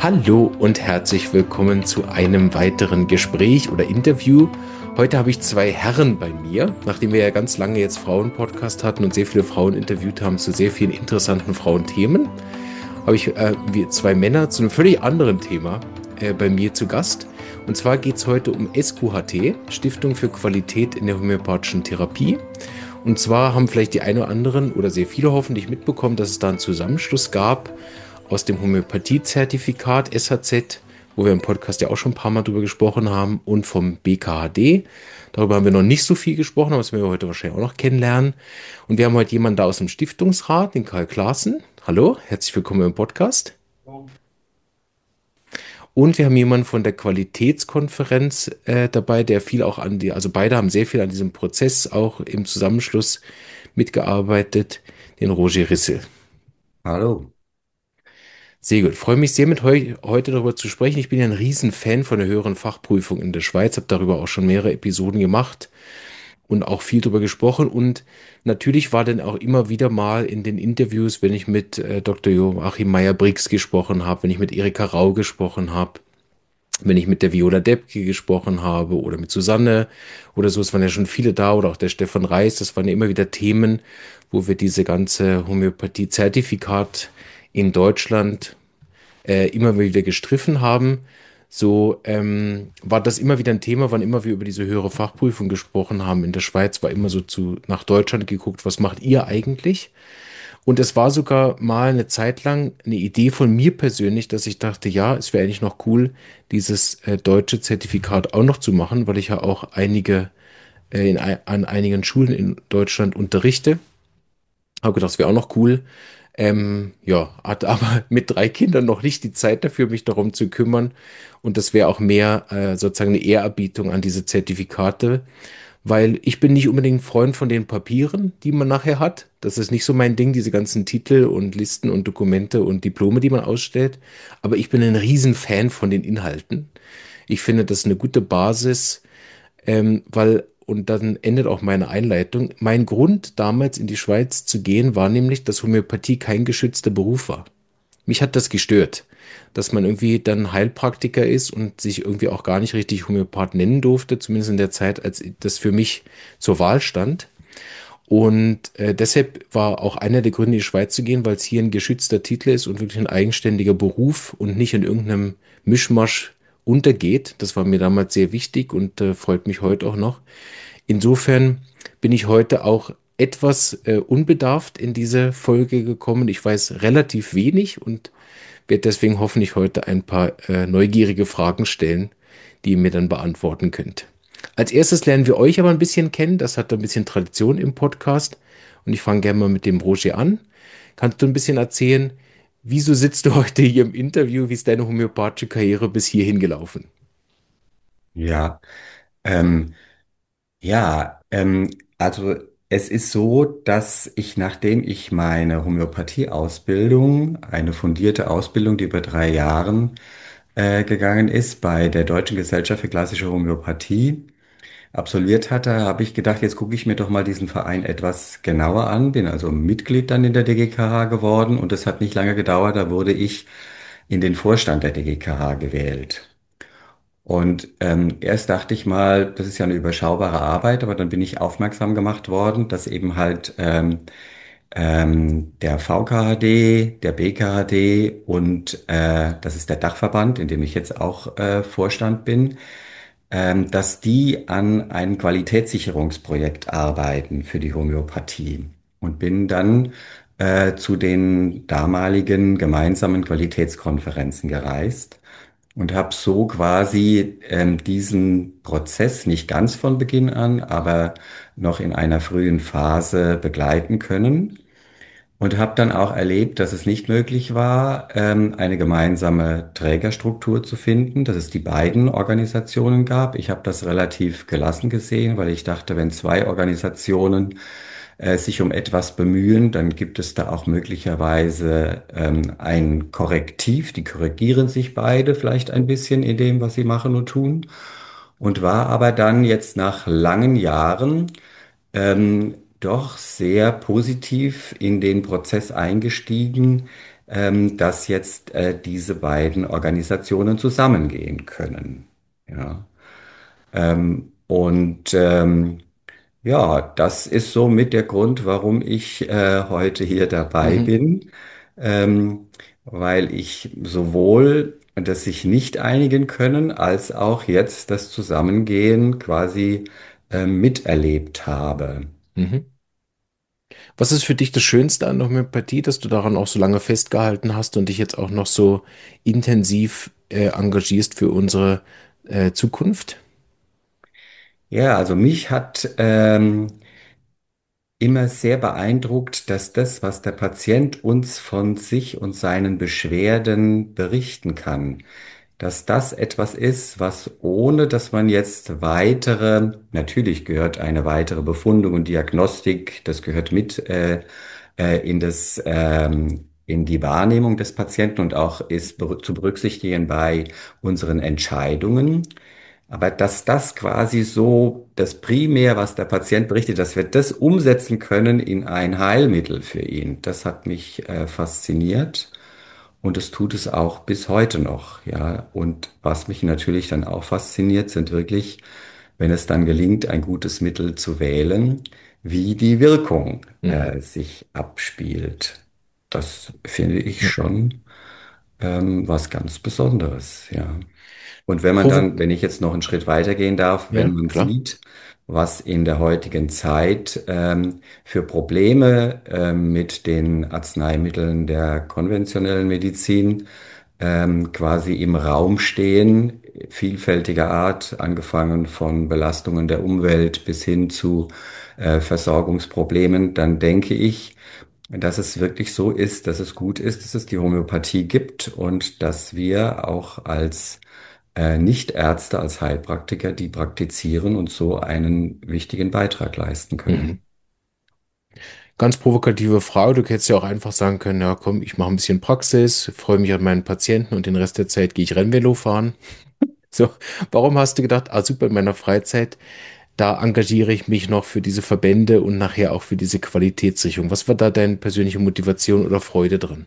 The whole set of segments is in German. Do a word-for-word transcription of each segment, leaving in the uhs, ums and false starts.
Hallo und herzlich willkommen zu einem weiteren Gespräch oder Interview. Heute habe ich zwei Herren bei mir, nachdem wir ja ganz lange jetzt Frauen-Podcast hatten und sehr viele Frauen interviewt haben zu sehr vielen interessanten Frauenthemen, habe ich äh, wir zwei Männer zu einem völlig anderen Thema äh, bei mir zu Gast. Und zwar geht es heute um S Q H T, Stiftung für Qualität in der homöopathischen Therapie. Und zwar haben vielleicht die ein oder anderen oder sehr viele hoffentlich mitbekommen, dass es da einen Zusammenschluss gab aus dem Homöopathie-Zertifikat S H Z, wo wir im Podcast ja auch schon ein paar Mal drüber gesprochen haben, und vom B K H D. Darüber haben wir noch nicht so viel gesprochen, aber das werden wir heute wahrscheinlich auch noch kennenlernen. Und wir haben heute jemanden da aus dem Stiftungsrat, den Karl Klaassen. Hallo, herzlich willkommen im Podcast. Und wir haben jemanden von der Qualitätskonferenz äh, dabei, der viel auch an die, also beide haben sehr viel an diesem Prozess auch im Zusammenschluss mitgearbeitet, den Roger Risse. Hallo. Sehr gut. Freue mich sehr, mit heu heute darüber zu sprechen. Ich bin ja ein Riesenfan von der höheren Fachprüfung in der Schweiz, habe darüber auch schon mehrere Episoden gemacht und auch viel darüber gesprochen. Und natürlich war dann auch immer wieder mal in den Interviews, wenn ich mit äh, Doktor Joachim Meyer-Briggs gesprochen habe, wenn ich mit Erika Rau gesprochen habe, wenn ich mit der Viola Debke gesprochen habe oder mit Susanne oder so, es waren ja schon viele da oder auch der Stefan Reis, das waren ja immer wieder Themen, wo wir diese ganze Homöopathie-Zertifikat in Deutschland äh, immer wieder gestriffen haben. So ähm, war das immer wieder ein Thema, wann immer wir über diese höhere Fachprüfung gesprochen haben. In der Schweiz war immer so zu nach Deutschland geguckt, was macht ihr eigentlich? Und es war sogar mal eine Zeit lang eine Idee von mir persönlich, dass ich dachte, ja, es wäre eigentlich noch cool, dieses äh, deutsche Zertifikat auch noch zu machen, weil ich ja auch einige äh, in, ei- an einigen Schulen in Deutschland unterrichte. Habe gedacht, das wäre auch noch cool. Ähm, ja, hatte aber mit drei Kindern noch nicht die Zeit dafür, mich darum zu kümmern. Und das wäre auch mehr äh, sozusagen eine Ehrerbietung an diese Zertifikate, weil ich bin nicht unbedingt ein Freund von den Papieren, die man nachher hat. Das ist nicht so mein Ding, diese ganzen Titel und Listen und Dokumente und Diplome, die man ausstellt. Aber ich bin ein Riesenfan von den Inhalten. Ich finde, das ist eine gute Basis, ähm, weil, und dann endet auch meine Einleitung, mein Grund damals in die Schweiz zu gehen, war nämlich, dass Homöopathie kein geschützter Beruf war. Mich hat das gestört, dass man irgendwie dann Heilpraktiker ist und sich irgendwie auch gar nicht richtig Homöopath nennen durfte, zumindest in der Zeit, als das für mich zur Wahl stand. Und äh, deshalb war auch einer der Gründe, in die Schweiz zu gehen, weil es hier ein geschützter Titel ist und wirklich ein eigenständiger Beruf und nicht in irgendeinem Mischmasch untergeht. Das war mir damals sehr wichtig und äh, freut mich heute auch noch. Insofern bin ich heute auch etwas äh, unbedarft in diese Folge gekommen. Ich weiß relativ wenig und werde deswegen hoffentlich heute ein paar äh, neugierige Fragen stellen, die ihr mir dann beantworten könnt. Als erstes lernen wir euch aber ein bisschen kennen. Das hat ein bisschen Tradition im Podcast. Und ich fange gerne mal mit dem Roger an. Kannst du ein bisschen erzählen, wieso sitzt du heute hier im Interview? Wie ist deine homöopathische Karriere bis hierhin gelaufen? Ja, ähm, ja, ähm, also es ist so, dass ich, nachdem ich meine Homöopathie-Ausbildung, eine fundierte Ausbildung, die über drei Jahren äh, gegangen ist, bei der Deutschen Gesellschaft für klassische Homöopathie absolviert hatte, habe ich gedacht, jetzt gucke ich mir doch mal diesen Verein etwas genauer an, bin also Mitglied dann in der D G K H geworden und es hat nicht lange gedauert, da wurde ich in den Vorstand der D G K H gewählt. Und ähm, erst dachte ich mal, das ist ja eine überschaubare Arbeit, aber dann bin ich aufmerksam gemacht worden, dass eben halt ähm, ähm, der V K H D, der B K H D und äh, das ist der Dachverband, in dem ich jetzt auch äh, Vorstand bin, ähm, dass die an einem Qualitätssicherungsprojekt arbeiten für die Homöopathie und bin dann äh, zu den damaligen gemeinsamen Qualitätskonferenzen gereist und habe so quasi ähm, diesen Prozess nicht ganz von Beginn an, aber noch in einer frühen Phase begleiten können. Und habe dann auch erlebt, dass es nicht möglich war, ähm, eine gemeinsame Trägerstruktur zu finden, dass es die beiden Organisationen gab. Ich habe das relativ gelassen gesehen, weil ich dachte, wenn zwei Organisationen äh, sich um etwas bemühen, dann gibt es da auch möglicherweise ähm, ein Korrektiv. Die korrigieren sich beide vielleicht ein bisschen in dem, was sie machen und tun. Und war aber dann jetzt nach langen Jahren ähm, doch sehr positiv in den Prozess eingestiegen, ähm, dass jetzt äh, diese beiden Organisationen zusammengehen können. Ja. Ähm, und ähm, ja, das ist so mit der Grund, warum ich äh, heute hier dabei Mhm. bin, ähm, weil ich sowohl das sich nicht einigen können, als auch jetzt das Zusammengehen quasi äh, miterlebt habe. Mhm. Was ist für dich das Schönste an der Homöopathie, dass du daran auch so lange festgehalten hast und dich jetzt auch noch so intensiv äh, engagierst für unsere äh, Zukunft? Ja, also mich hat ähm, immer sehr beeindruckt, dass das, was der Patient uns von sich und seinen Beschwerden berichten kann, dass das etwas ist, was ohne dass man jetzt weitere, natürlich gehört eine weitere Befundung und Diagnostik, das gehört mit äh, äh, in das, ähm, in die Wahrnehmung des Patienten und auch ist ber zu berücksichtigen bei unseren Entscheidungen. Aber dass das quasi so das Primär, was der Patient berichtet, dass wir das umsetzen können in ein Heilmittel für ihn, das hat mich äh, fasziniert. Und es tut es auch bis heute noch, ja. Und was mich natürlich dann auch fasziniert, sind wirklich, wenn es dann gelingt, ein gutes Mittel zu wählen, wie die Wirkung Mhm. äh, sich abspielt. Das finde ich Ja. schon ähm, was ganz Besonderes, ja. Und wenn man Provo dann, wenn ich jetzt noch einen Schritt weitergehen darf, wenn ja, man klar. sieht, was in der heutigen Zeit ähm, für Probleme ähm, mit den Arzneimitteln der konventionellen Medizin ähm, quasi im Raum stehen, vielfältiger Art, angefangen von Belastungen der Umwelt bis hin zu äh, Versorgungsproblemen, dann denke ich, dass es wirklich so ist, dass es gut ist, dass es die Homöopathie gibt und dass wir auch als äh, Nichtärzte, als Heilpraktiker, die praktizieren und so einen wichtigen Beitrag leisten Mhm. können. Ganz provokative Frage. Du hättest ja auch einfach sagen können, ja komm, ich mache ein bisschen Praxis, freue mich an meinen Patienten und den Rest der Zeit gehe ich Rennvelo fahren. So, warum hast du gedacht, ah super, in meiner Freizeit, da engagiere ich mich noch für diese Verbände und nachher auch für diese Qualitätssicherung? Was war da deine persönliche Motivation oder Freude drin?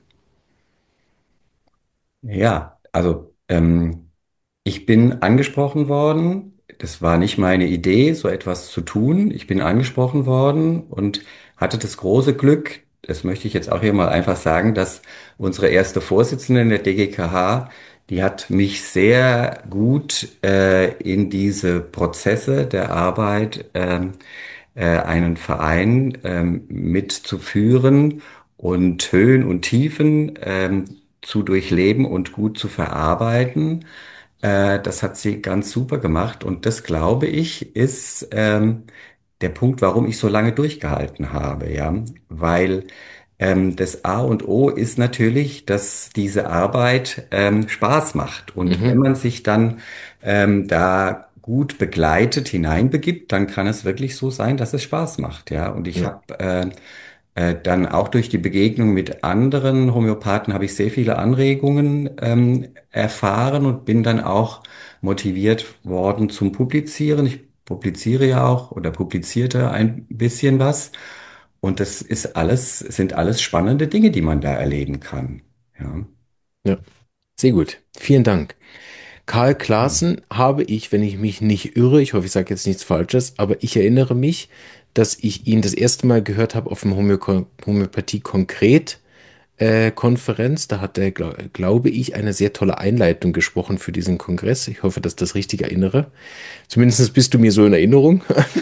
Ja, also ähm, ich bin angesprochen worden. Das war nicht meine Idee, so etwas zu tun. Ich bin angesprochen worden und hatte das große Glück, das möchte ich jetzt auch hier mal einfach sagen, dass unsere erste Vorsitzende in der D G K H, die hat mich sehr gut äh, in diese Prozesse der Arbeit ähm, äh, einen Verein ähm, mitzuführen und Höhen und Tiefen ähm, zu durchleben und gut zu verarbeiten. Äh, das hat sie ganz super gemacht und das, glaube ich, ist ähm, der Punkt, warum ich so lange durchgehalten habe, ja, weil ähm, das A und O ist natürlich, dass diese Arbeit ähm, Spaß macht. Und wenn Mhm, man sich dann ähm, da gut begleitet hineinbegibt, dann kann es wirklich so sein, dass es Spaß macht. Ja, und ich ja, habe äh, äh, dann auch durch die Begegnung mit anderen Homöopathen habe ich sehr viele Anregungen ähm, erfahren und bin dann auch motiviert worden zum Publizieren. Ich publiziere ja auch oder publizierte ein bisschen was. Und das ist alles, sind alles spannende Dinge, die man da erleben kann. Ja. ja. Sehr gut. Vielen Dank. Karl Klaassen habe ich, wenn ich mich nicht irre, ich hoffe, ich sage jetzt nichts Falsches, aber ich erinnere mich, dass ich ihn das erste Mal gehört habe auf dem Homö Homöopathie konkret äh, Konferenz. Da hat er, glaub, glaube ich, eine sehr tolle Einleitung gesprochen für diesen Kongress. Ich hoffe, dass ich das richtig erinnere. Zumindest bist du mir so in Erinnerung.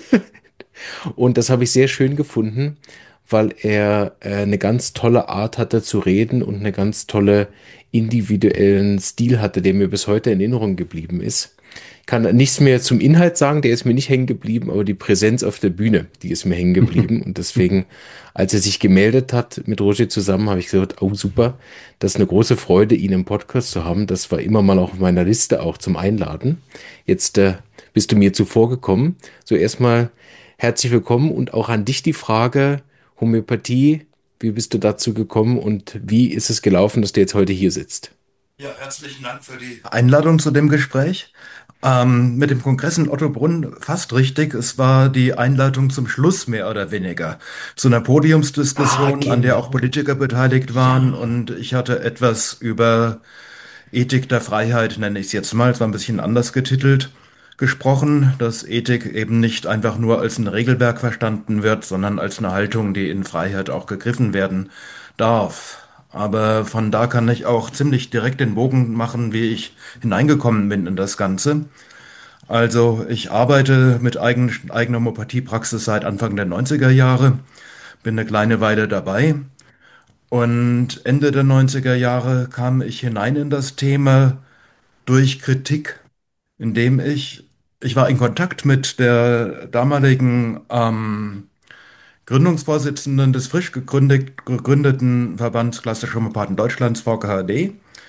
Und das habe ich sehr schön gefunden, weil er äh, eine ganz tolle Art hatte zu reden und eine ganz tolle individuellen Stil hatte, der mir bis heute in Erinnerung geblieben ist. Ich kann nichts mehr zum Inhalt sagen, der ist mir nicht hängen geblieben, aber die Präsenz auf der Bühne, die ist mir hängen geblieben. Und deswegen, als er sich gemeldet hat mit Roger zusammen, habe ich gesagt, oh super, das ist eine große Freude, ihn im Podcast zu haben. Das war immer mal auch auf meiner Liste auch zum Einladen. Jetzt äh, bist du mir zuvor gekommen. So erstmal herzlich willkommen und auch an dich die Frage, Homöopathie, wie bist du dazu gekommen und wie ist es gelaufen, dass du jetzt heute hier sitzt? Ja, herzlichen Dank für die Einladung zu dem Gespräch. Ähm, mit dem Kongress in Ottobrunn fast richtig. Es war die Einleitung zum Schluss mehr oder weniger. Zu einer Ah, Podiumsdiskussion, an der auch genau. Politiker beteiligt waren. Ja. Und ich hatte etwas über Ethik der Freiheit, nenne ich es jetzt mal, es war ein bisschen anders getitelt, gesprochen, dass Ethik eben nicht einfach nur als ein Regelwerk verstanden wird, sondern als eine Haltung, die in Freiheit auch gegriffen werden darf. Aber von da kann ich auch ziemlich direkt den Bogen machen, wie ich hineingekommen bin in das Ganze. Also ich arbeite mit eigen, eigener Homöopathiepraxis seit Anfang der neunziger Jahre, bin eine kleine Weile dabei und Ende der neunziger Jahre kam ich hinein in das Thema durch Kritik, indem ich, ich war in Kontakt mit der damaligen ähm, Gründungsvorsitzenden des frisch gegründet, gegründeten Verbands Klassischer Homöopathen Deutschlands, V K H D,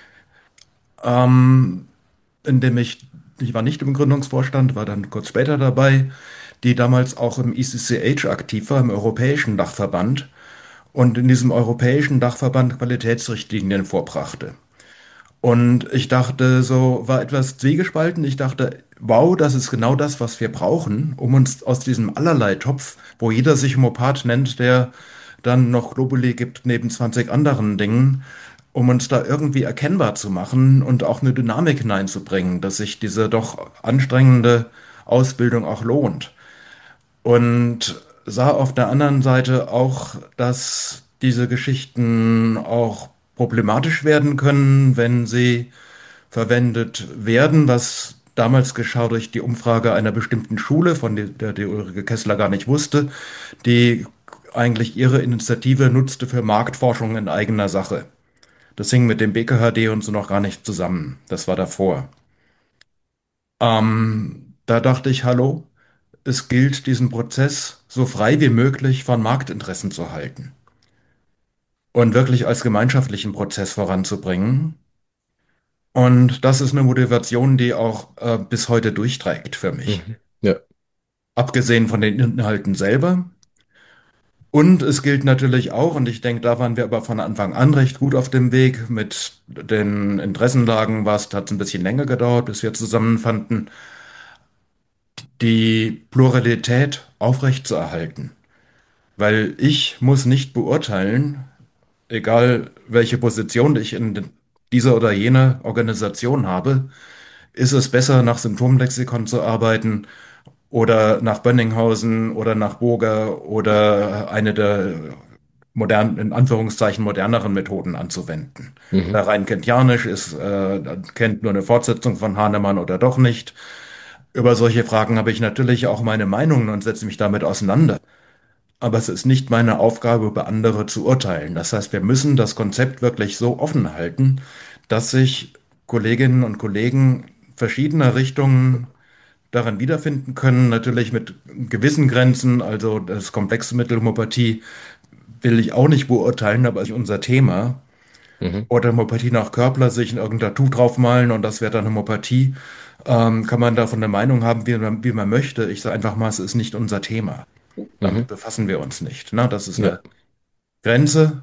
ähm, in dem ich, ich war nicht im Gründungsvorstand, war dann kurz später dabei, die damals auch im E C C H aktiv war, im Europäischen Dachverband und in diesem Europäischen Dachverband Qualitätsrichtlinien vorbrachte. Und ich dachte so, war etwas zwiegespalten. Ich dachte, wow, das ist genau das, was wir brauchen, um uns aus diesem Allerlei-Topf, wo jeder sich Homopath nennt, der dann noch Globuli gibt neben zwanzig anderen Dingen, um uns da irgendwie erkennbar zu machen und auch eine Dynamik hineinzubringen, dass sich diese doch anstrengende Ausbildung auch lohnt. Und sah auf der anderen Seite auch, dass diese Geschichten auch problematisch werden können, wenn sie verwendet werden, was damals geschah durch die Umfrage einer bestimmten Schule, von der die Ulrike Kessler gar nicht wusste, die eigentlich ihre Initiative nutzte für Marktforschung in eigener Sache. Das hing mit dem B K H D und so noch gar nicht zusammen. Das war davor. Ähm, da dachte ich, hallo, es gilt, diesen Prozess so frei wie möglich von Marktinteressen zu halten und wirklich als gemeinschaftlichen Prozess voranzubringen. Und das ist eine Motivation, die auch äh, bis heute durchträgt für mich. Mhm. Ja. Abgesehen von den Inhalten selber. Und es gilt natürlich auch, und ich denke, da waren wir aber von Anfang an recht gut auf dem Weg. Mit den Interessenlagen war es, hat es ein bisschen länger gedauert, bis wir zusammenfanden, die Pluralität aufrechtzuerhalten. Weil ich muss nicht beurteilen, egal welche Position ich in dieser oder jener Organisation habe, ist es besser, nach Symptomlexikon zu arbeiten oder nach Bönninghausen oder nach Boger oder eine der modernen, in Anführungszeichen moderneren Methoden anzuwenden. Mhm. Oder rein kantianisch ist, äh, kennt nur eine Fortsetzung von Hahnemann oder doch nicht. Über solche Fragen habe ich natürlich auch meine Meinungen und setze mich damit auseinander. Aber es ist nicht meine Aufgabe, über andere zu urteilen. Das heißt, wir müssen das Konzept wirklich so offen halten, dass sich Kolleginnen und Kollegen verschiedener Richtungen darin wiederfinden können. Natürlich mit gewissen Grenzen. Also das komplexe Mittelhomopathie will ich auch nicht beurteilen, aber ist unser Thema. Mhm. Oder Homöopathie nach Körpler, sich in irgendein Tattoo draufmalen und das wäre dann Homöopathie. Ähm, kann man davon eine Meinung haben, wie man, wie man möchte. Ich sage einfach mal, es ist nicht unser Thema. Damit Mhm. befassen wir uns nicht. Ne? Das ist Ja. eine Grenze.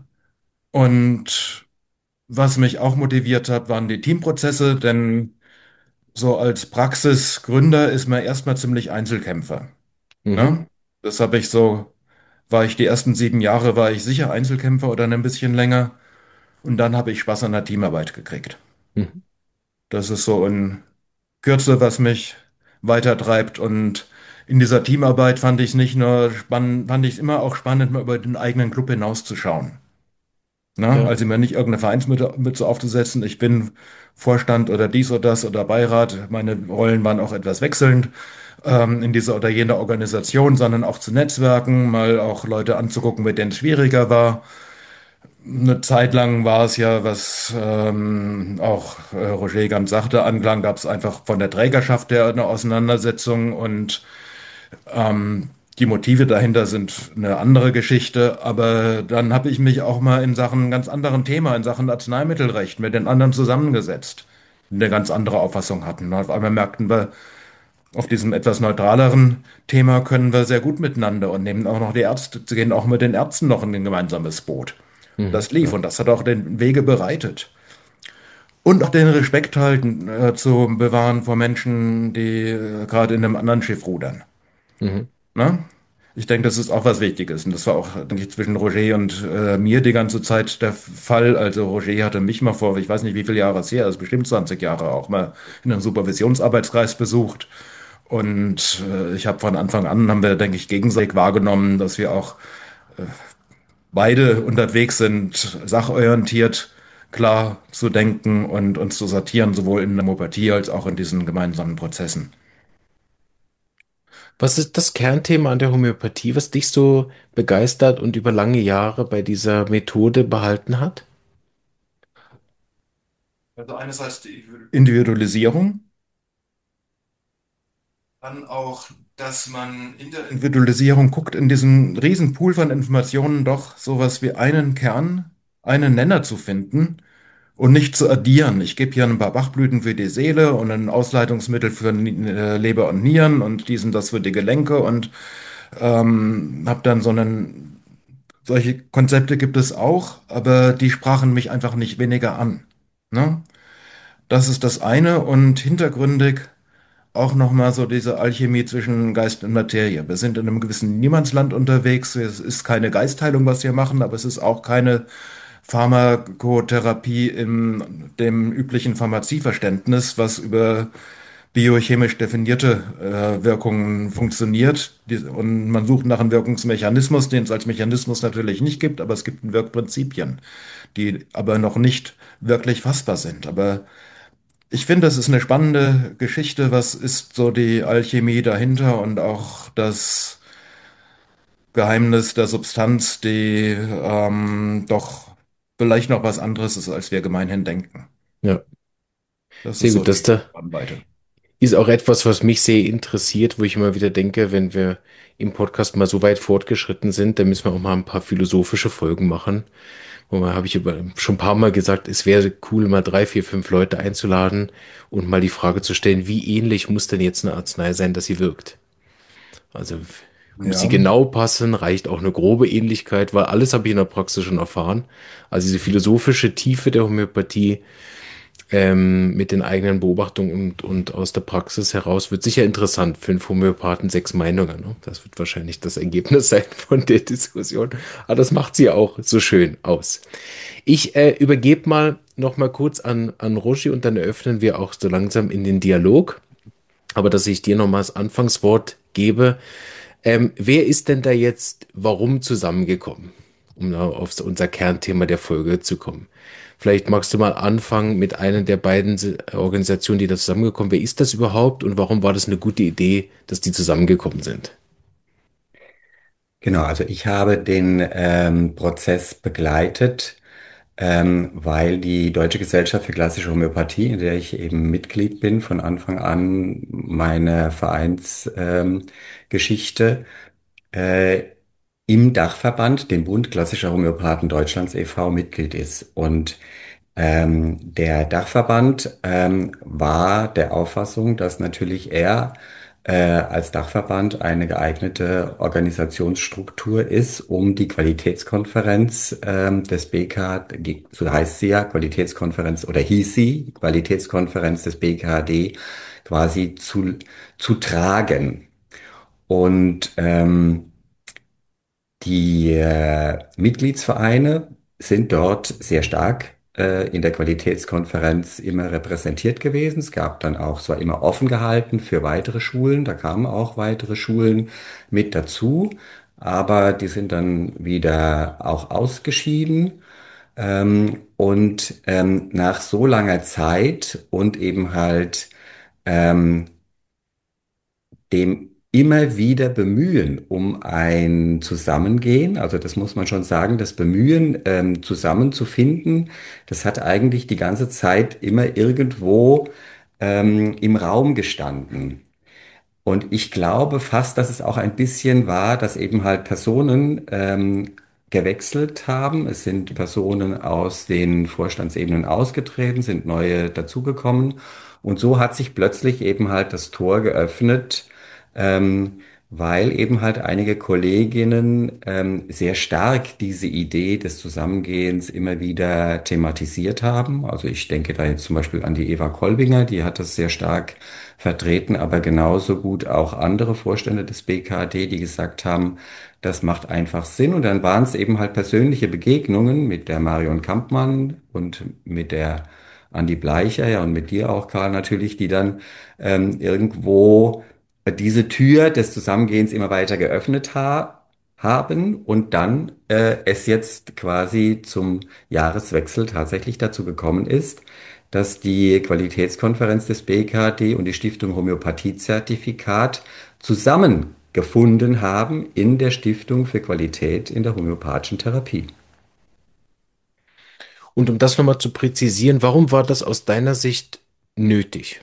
Und was mich auch motiviert hat, waren die Teamprozesse, denn so als Praxisgründer ist man erstmal ziemlich Einzelkämpfer. Mhm. Ne? Das habe ich so, war ich die ersten sieben Jahre, war ich sicher Einzelkämpfer oder ein bisschen länger. Und dann habe ich Spaß an der Teamarbeit gekriegt. Mhm. Das ist so in Kürze, was mich weitertreibt. Und in dieser Teamarbeit fand ich es nicht nur spannend, fand ich es immer auch spannend, mal über den eigenen Club hinauszuschauen. Na, Ja. also mir nicht irgendeine Vereinsmütze Mütze aufzusetzen. Ich bin Vorstand oder dies oder das oder Beirat. Meine Rollen waren auch etwas wechselnd ähm, in dieser oder jener Organisation, sondern auch zu Netzwerken, mal auch Leute anzugucken, mit denen es schwieriger war. Eine Zeit lang war es ja, was ähm, auch äh, Roger ganz sagte, anklang, gab es einfach von der Trägerschaft her eine Auseinandersetzung und ähm, die Motive dahinter sind eine andere Geschichte, aber dann habe ich mich auch mal in Sachen ganz anderen Thema, in Sachen Arzneimittelrecht mit den anderen zusammengesetzt, die eine ganz andere Auffassung hatten. Und auf einmal merkten wir, auf diesem etwas neutraleren Thema können wir sehr gut miteinander und nehmen auch noch die Ärzte, gehen auch mit den Ärzten noch in ein gemeinsames Boot. Mhm. Das lief Ja. und das hat auch den Wege bereitet. Und auch den Respekt halten, äh, zu bewahren vor Menschen, die äh, gerade in einem anderen Schiff rudern. Mhm. Ne? Ich denke, das ist auch was Wichtiges. Und das war auch, denke ich, zwischen Roger und äh, mir die ganze Zeit der Fall. Also Roger hatte mich mal vor, ich weiß nicht, wie viele Jahre es her ist, bestimmt zwanzig Jahre auch mal in einem Supervisionsarbeitskreis besucht. Und äh, ich habe von Anfang an, haben wir, denke ich, gegenseitig wahrgenommen, dass wir auch beide unterwegs sind, sachorientiert, klar zu denken und uns zu sortieren, sowohl in der Homopathie als auch in diesen gemeinsamen Prozessen. Was ist das Kernthema an der Homöopathie, was dich so begeistert und über lange Jahre bei dieser Methode behalten hat? Also einerseits die Individualisierung, dann auch, dass man in der Individualisierung guckt, in diesem riesen Pool von Informationen doch sowas wie einen Kern, einen Nenner zu finden und nicht zu addieren. Ich gebe hier ein paar Bachblüten für die Seele und ein Ausleitungsmittel für äh, Leber und Nieren und diesen das für die Gelenke und ähm, habe dann so einen, solche Konzepte gibt es auch, aber die sprachen mich einfach nicht weniger an. Ne? Das ist das eine und hintergründig auch nochmal so diese Alchemie zwischen Geist und Materie. Wir sind in einem gewissen Niemandsland unterwegs. Es ist keine Geistheilung, was wir machen, aber es ist auch keine Pharmakotherapie in dem üblichen Pharmazieverständnis, was über biochemisch definierte äh, Wirkungen funktioniert. Die, und man sucht nach einem Wirkungsmechanismus, den es als Mechanismus natürlich nicht gibt, aber es gibt Wirkprinzipien, die aber noch nicht wirklich fassbar sind. Aber ich finde, das ist eine spannende Geschichte. Was ist so die Alchemie dahinter und auch das Geheimnis der Substanz, die ähm, doch vielleicht noch was anderes ist, als wir gemeinhin denken. Ja, Das sehr ist so gut. Das die da Spannweite. ist auch etwas, was mich sehr interessiert, wo ich immer wieder denke, wenn wir im Podcast mal so weit fortgeschritten sind, dann müssen wir auch mal ein paar philosophische Folgen machen. Und mal habe ich über, schon ein paar Mal gesagt, es wäre cool, mal drei, vier, fünf Leute einzuladen und mal die Frage zu stellen, wie ähnlich muss denn jetzt eine Arznei sein, dass sie wirkt? Also muss sie Ja, genau passen, reicht auch eine grobe Ähnlichkeit, weil alles habe ich in der Praxis schon erfahren. Also diese philosophische Tiefe der Homöopathie ähm, mit den eigenen Beobachtungen und, und aus der Praxis heraus wird sicher interessant für einen Homöopathen sechs Meinungen. Ne? Das wird wahrscheinlich das Ergebnis sein von der Diskussion. Aber das macht sie auch so schön aus. Ich äh, übergebe mal noch mal kurz an, an Roshi und dann eröffnen wir auch so langsam in den Dialog. Aber dass ich dir noch mal das Anfangswort gebe. Ähm, wer ist denn da jetzt warum zusammengekommen? Um da auf unser Kernthema der Folge zu kommen. Vielleicht magst du mal anfangen mit einer der beiden Se- Organisationen, die da zusammengekommen. Wer ist das überhaupt und warum war das eine gute Idee, dass die zusammengekommen sind? Genau, also ich habe den ähm, Prozess begleitet, ähm, weil die Deutsche Gesellschaft für klassische Homöopathie, in der ich eben Mitglied bin, von Anfang an meine Vereinsgeschichte, ähm, Geschichte, äh, im Dachverband, dem Bund klassischer Homöopathen Deutschlands e V, Mitglied ist. Und ähm, der Dachverband ähm, war der Auffassung, dass natürlich er äh, als Dachverband eine geeignete Organisationsstruktur ist, um die Qualitätskonferenz ähm, des B K, die, so heißt sie ja, Qualitätskonferenz oder hieß sie, Qualitätskonferenz des B K D quasi zu, zu tragen. Und ähm, die äh, Mitgliedsvereine sind dort sehr stark äh, in der Qualitätskonferenz immer repräsentiert gewesen. Es gab dann auch, es war immer offen gehalten für weitere Schulen, da kamen auch weitere Schulen mit dazu, aber die sind dann wieder auch ausgeschieden. Ähm, und ähm, nach so langer Zeit und eben halt ähm, dem immer wieder Bemühen um ein Zusammengehen, also das muss man schon sagen, das Bemühen ähm, zusammenzufinden, das hat eigentlich die ganze Zeit immer irgendwo ähm, im Raum gestanden. Und ich glaube fast, dass es auch ein bisschen war, dass eben halt Personen ähm, gewechselt haben. Es sind Personen aus den Vorstandsebenen ausgetreten, sind neue dazugekommen. Und so hat sich plötzlich eben halt das Tor geöffnet, ähm, weil eben halt einige Kolleginnen ähm, sehr stark diese Idee des Zusammengehens immer wieder thematisiert haben. Also ich denke da jetzt zum Beispiel an die Eva Kolbinger, die hat das sehr stark vertreten, aber genauso gut auch andere Vorstände des B K D, die gesagt haben, das macht einfach Sinn. Und dann waren es eben halt persönliche Begegnungen mit der Marion Kampmann und mit der Andi Bleicher, ja, und mit dir auch, Karl, natürlich, die dann ähm, irgendwo diese Tür des Zusammengehens immer weiter geöffnet ha haben und dann äh, es jetzt quasi zum Jahreswechsel tatsächlich dazu gekommen ist, dass die Qualitätskonferenz des B K D und die Stiftung Homöopathiezertifikat zusammengefunden haben in der Stiftung für Qualität in der homöopathischen Therapie. Und um das nochmal zu präzisieren, warum war das aus deiner Sicht nötig?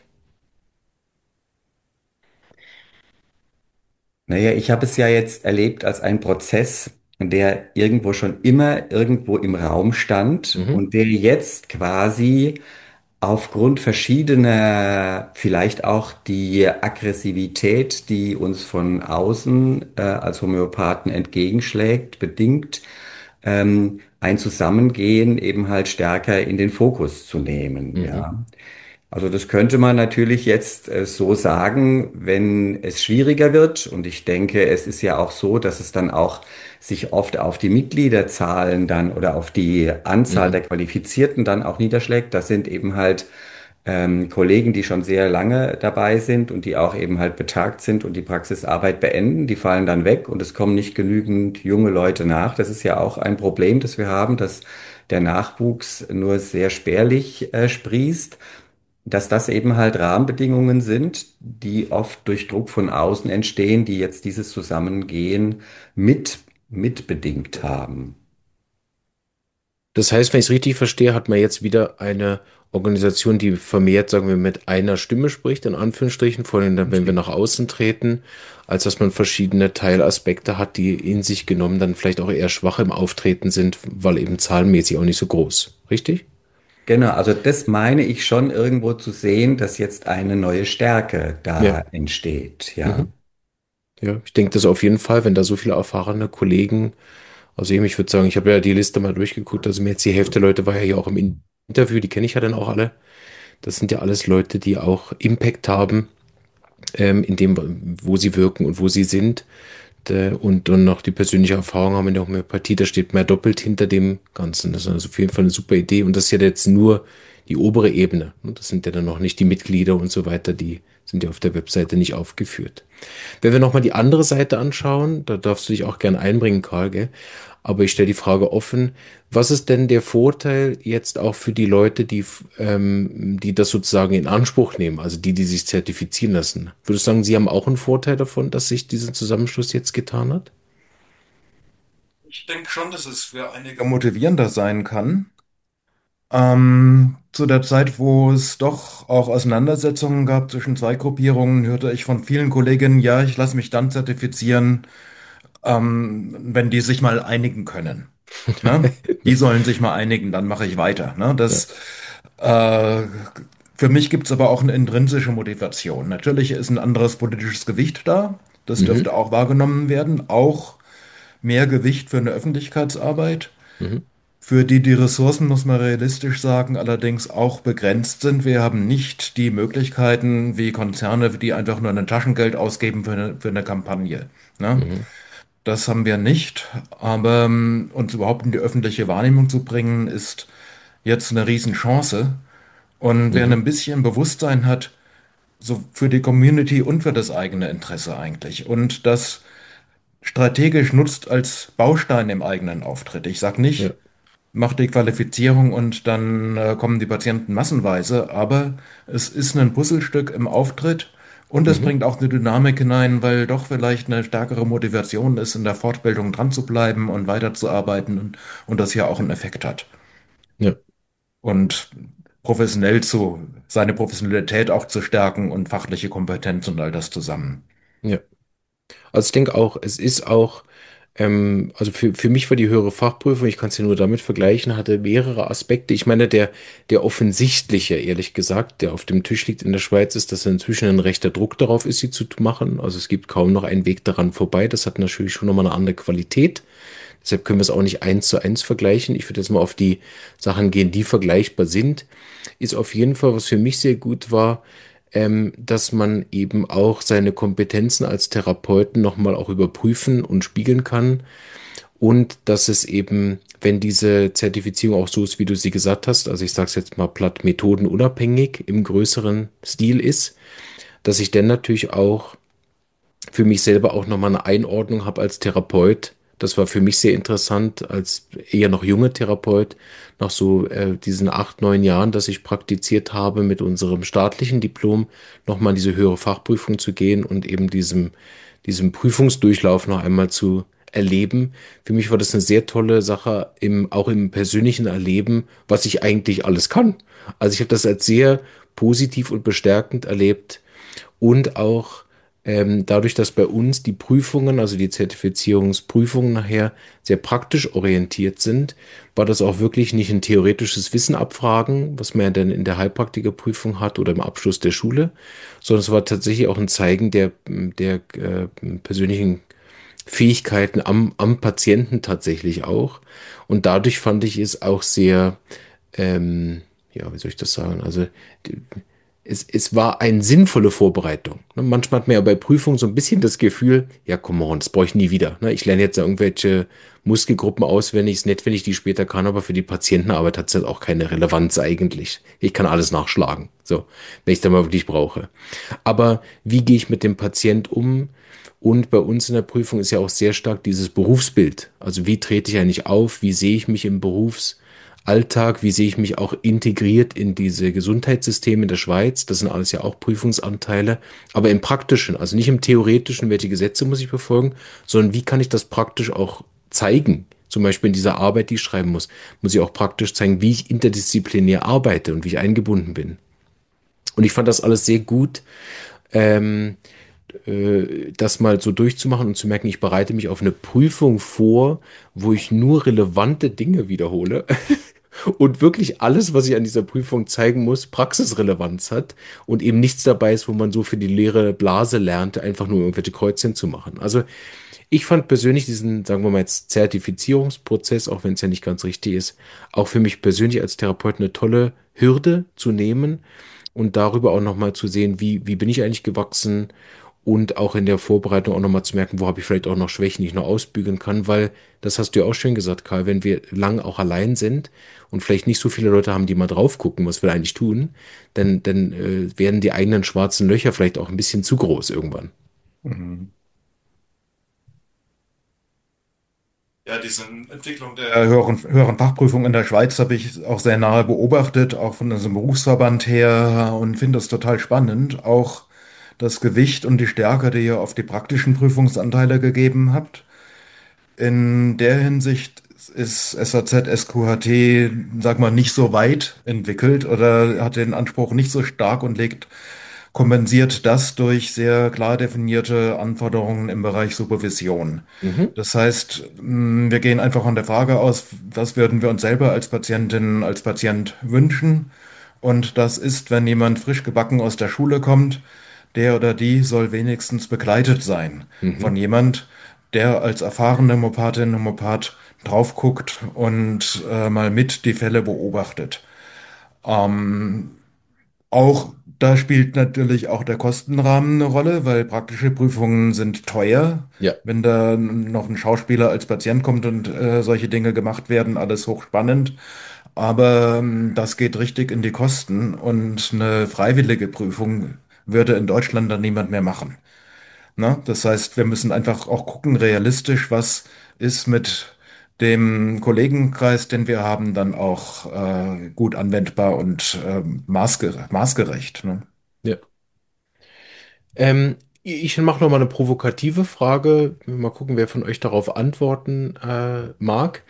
Naja, ich habe es ja jetzt erlebt als einen Prozess, der irgendwo schon immer irgendwo im Raum stand Mhm, und der jetzt quasi aufgrund verschiedener, vielleicht auch die Aggressivität, die uns von außen äh, als Homöopathen entgegenschlägt, bedingt, ähm, ein Zusammengehen eben halt stärker in den Fokus zu nehmen, mhm, ja. Also das könnte man natürlich jetzt äh, so sagen, wenn es schwieriger wird. Und ich denke, es ist ja auch so, dass es dann auch sich oft auf die Mitgliederzahlen dann oder auf die Anzahl mhm, der Qualifizierten dann auch niederschlägt. Das sind eben halt ähm, Kollegen, die schon sehr lange dabei sind und die auch eben halt betagt sind und die Praxisarbeit beenden. Die fallen dann weg und es kommen nicht genügend junge Leute nach. Das ist ja auch ein Problem, das wir haben, dass der Nachwuchs nur sehr spärlich äh, sprießt, dass das eben halt Rahmenbedingungen sind, die oft durch Druck von außen entstehen, die jetzt dieses Zusammengehen mit mitbedingt haben. Das heißt, wenn ich es richtig verstehe, hat man jetzt wieder eine Organisation, die vermehrt, sagen wir, mit einer Stimme spricht, in Anführungsstrichen, vor allem dann, wenn wir Richtig. nach außen treten, als dass man verschiedene Teilaspekte hat, die in sich genommen dann vielleicht auch eher schwach im Auftreten sind, weil eben zahlenmäßig auch nicht so groß. Richtig? Genau, also das meine ich schon irgendwo zu sehen, dass jetzt eine neue Stärke Ja. da entsteht, ja. Mhm. Ja, ich denke das auf jeden Fall, wenn da so viele erfahrene Kollegen, also eben, ich würde sagen, ich habe ja die Liste mal durchgeguckt, also mir jetzt die Hälfte der Leute war ja hier auch im In- Interview, die kenne ich ja dann auch alle. Das sind ja alles Leute, die auch Impact haben, ähm, in dem, wo sie wirken und wo sie sind. Äh, und dann noch die persönliche Erfahrung haben in der Homöopathie, da steht mehr doppelt hinter dem Ganzen. Das ist also auf jeden Fall eine super Idee. Und das ist ja jetzt nur die obere Ebene. Und das sind ja dann noch nicht die Mitglieder und so weiter, die sind ja auf der Webseite nicht aufgeführt. Wenn wir nochmal die andere Seite anschauen, da darfst du dich auch gern einbringen, Karl, gell? Aber ich stelle die Frage offen, was ist denn der Vorteil jetzt auch für die Leute, die, ähm, die das sozusagen in Anspruch nehmen, also die, die sich zertifizieren lassen? Würdest du sagen, sie haben auch einen Vorteil davon, dass sich dieser Zusammenschluss jetzt getan hat? Ich denke schon, dass es für einige motivierender sein kann. Ähm, zu der Zeit, wo es doch auch Auseinandersetzungen gab zwischen zwei Gruppierungen, hörte ich von vielen Kolleginnen, ja, ich lasse mich dann zertifizieren, ähm, wenn die sich mal einigen können. Ne? Die sollen sich mal einigen, dann mache ich weiter. Ne? Ja. Das, äh, für mich gibt es aber auch eine intrinsische Motivation. Natürlich ist ein anderes politisches Gewicht da. Das Mhm. dürfte auch wahrgenommen werden. Auch mehr Gewicht für eine Öffentlichkeitsarbeit, Mhm. für die die Ressourcen, muss man realistisch sagen, allerdings auch begrenzt sind. Wir haben nicht die Möglichkeiten wie Konzerne, die einfach nur ein Taschengeld ausgeben für eine, für eine Kampagne. Ne? Mhm. Das haben wir nicht, aber ähm, uns überhaupt in die öffentliche Wahrnehmung zu bringen, ist jetzt eine Riesenchance. Und wer Mhm. ein bisschen Bewusstsein hat, so für die Community und für das eigene Interesse eigentlich, und das strategisch nutzt als Baustein im eigenen Auftritt. Ich sage nicht, Ja. mach die Qualifizierung und dann äh, kommen die Patienten massenweise, aber es ist ein Puzzlestück im Auftritt und es Mhm. bringt auch eine Dynamik hinein, weil doch vielleicht eine stärkere Motivation ist, in der Fortbildung dran zu bleiben und weiterzuarbeiten und, und das ja auch einen Effekt hat. Ja. Und professionell zu, seine Professionalität auch zu stärken und fachliche Kompetenz und all das zusammen. Ja. Also ich denke auch, es ist auch Ähm, also für, für mich war die höhere Fachprüfung, ich kann es ja nur damit vergleichen, hatte mehrere Aspekte. Ich meine, der, der offensichtliche, ehrlich gesagt, der auf dem Tisch liegt in der Schweiz, ist, dass inzwischen ein rechter Druck darauf ist, sie zu machen. Also es gibt kaum noch einen Weg daran vorbei. Das hat natürlich schon nochmal eine andere Qualität. Deshalb können wir es auch nicht eins zu eins vergleichen. Ich würde jetzt mal auf die Sachen gehen, die vergleichbar sind. Ist auf jeden Fall, was für mich sehr gut war, ähm, dass man eben auch seine Kompetenzen als Therapeuten nochmal auch überprüfen und spiegeln kann. Und dass es eben, wenn diese Zertifizierung auch so ist, wie du sie gesagt hast, also ich sage es jetzt mal platt, methodenunabhängig im größeren Stil ist, dass ich dann natürlich auch für mich selber auch nochmal eine Einordnung habe als Therapeut. Das war für mich sehr interessant, als eher noch junger Therapeut, nach so äh, diesen acht, neun Jahren, dass ich praktiziert habe, mit unserem staatlichen Diplom nochmal in diese höhere Fachprüfung zu gehen und eben diesem, diesem Prüfungsdurchlauf noch einmal zu erleben. Für mich war das eine sehr tolle Sache, im, auch im persönlichen Erleben, was ich eigentlich alles kann. Also ich habe das als sehr positiv und bestärkend erlebt und auch ähm, dadurch, dass bei uns die Prüfungen, also die Zertifizierungsprüfungen nachher sehr praktisch orientiert sind, war das auch wirklich nicht ein theoretisches Wissen abfragen, was man ja dann in der Heilpraktikerprüfung hat oder im Abschluss der Schule, sondern es war tatsächlich auch ein Zeigen der, der äh, persönlichen Fähigkeiten am, am Patienten tatsächlich auch. Und dadurch fand ich es auch sehr, ähm, ja, wie soll ich das sagen? Also die, es, es war eine sinnvolle Vorbereitung. Ne, manchmal hat man ja bei Prüfungen so ein bisschen das Gefühl, ja, come on, das brauche ich nie wieder. Ne, ich lerne jetzt da irgendwelche Muskelgruppen auswendig, ist nett, wenn ich die später kann, aber für die Patientenarbeit hat es halt auch keine Relevanz eigentlich. Ich kann alles nachschlagen, so, wenn ich da mal wirklich brauche. Aber wie gehe ich mit dem Patient um? Und bei uns in der Prüfung ist ja auch sehr stark dieses Berufsbild. Also wie trete ich eigentlich auf? Wie sehe ich mich im Berufsalltag? Wie sehe ich mich auch integriert in diese Gesundheitssysteme in der Schweiz? Das sind alles ja auch Prüfungsanteile. Aber im Praktischen, also nicht im Theoretischen, welche Gesetze muss ich befolgen, sondern wie kann ich das praktisch auch zeigen? Zum Beispiel in dieser Arbeit, die ich schreiben muss, muss ich auch praktisch zeigen, wie ich interdisziplinär arbeite und wie ich eingebunden bin. Und ich fand das alles sehr gut. Ähm, äh, das mal so durchzumachen und zu merken, ich bereite mich auf eine Prüfung vor, wo ich nur relevante Dinge wiederhole und wirklich alles, was ich an dieser Prüfung zeigen muss, Praxisrelevanz hat und eben nichts dabei ist, wo man so für die leere Blase lernt, einfach nur irgendwelche Kreuzchen zu machen. Also ich fand persönlich diesen, sagen wir mal jetzt, Zertifizierungsprozess, auch wenn es ja nicht ganz richtig ist, auch für mich persönlich als Therapeut eine tolle Hürde zu nehmen und darüber auch nochmal zu sehen, wie, wie bin ich eigentlich gewachsen und auch in der Vorbereitung auch nochmal zu merken, wo habe ich vielleicht auch noch Schwächen, die ich noch ausbügeln kann, weil, das hast du ja auch schön gesagt, Karl, wenn wir lang auch allein sind und vielleicht nicht so viele Leute haben, die mal drauf gucken, was wir eigentlich tun, dann, dann äh, werden die eigenen schwarzen Löcher vielleicht auch ein bisschen zu groß irgendwann. Mhm. Ja, diese Entwicklung der äh, höheren, höheren Fachprüfung in der Schweiz habe ich auch sehr nahe beobachtet, auch von unserem Berufsverband her und finde es total spannend. Auch das Gewicht und die Stärke, die ihr auf die praktischen Prüfungsanteile gegeben habt. In der Hinsicht ist S A Z, S Q H T, sag mal, nicht so weit entwickelt oder hat den Anspruch nicht so stark und legt, kompensiert das durch sehr klar definierte Anforderungen im Bereich Supervision. Mhm. Das heißt, mh, wir gehen einfach von der Frage aus, was würden wir uns selber als Patientin, als Patient wünschen? Und das ist, wenn jemand frisch gebacken aus der Schule kommt, der oder die soll wenigstens begleitet sein Mhm. von jemand, der als erfahrene Homöopathin, Homöopath drauf guckt und äh, mal mit die Fälle beobachtet. Ähm, auch da spielt natürlich auch der Kostenrahmen eine Rolle, weil praktische Prüfungen sind teuer. Ja. Wenn da noch ein Schauspieler als Patient kommt und äh, solche Dinge gemacht werden, alles hochspannend. Aber ähm, das geht richtig in die Kosten und eine freiwillige Prüfung würde in Deutschland dann niemand mehr machen. Ne? Das heißt, wir müssen einfach auch gucken, realistisch, was ist mit dem Kollegenkreis, den wir haben, dann auch äh, gut anwendbar und äh, maßgere maßgerecht. Ne? Ja. Ähm, ich mache noch mal eine provokative Frage. Mal gucken, wer von euch darauf antworten äh, mag.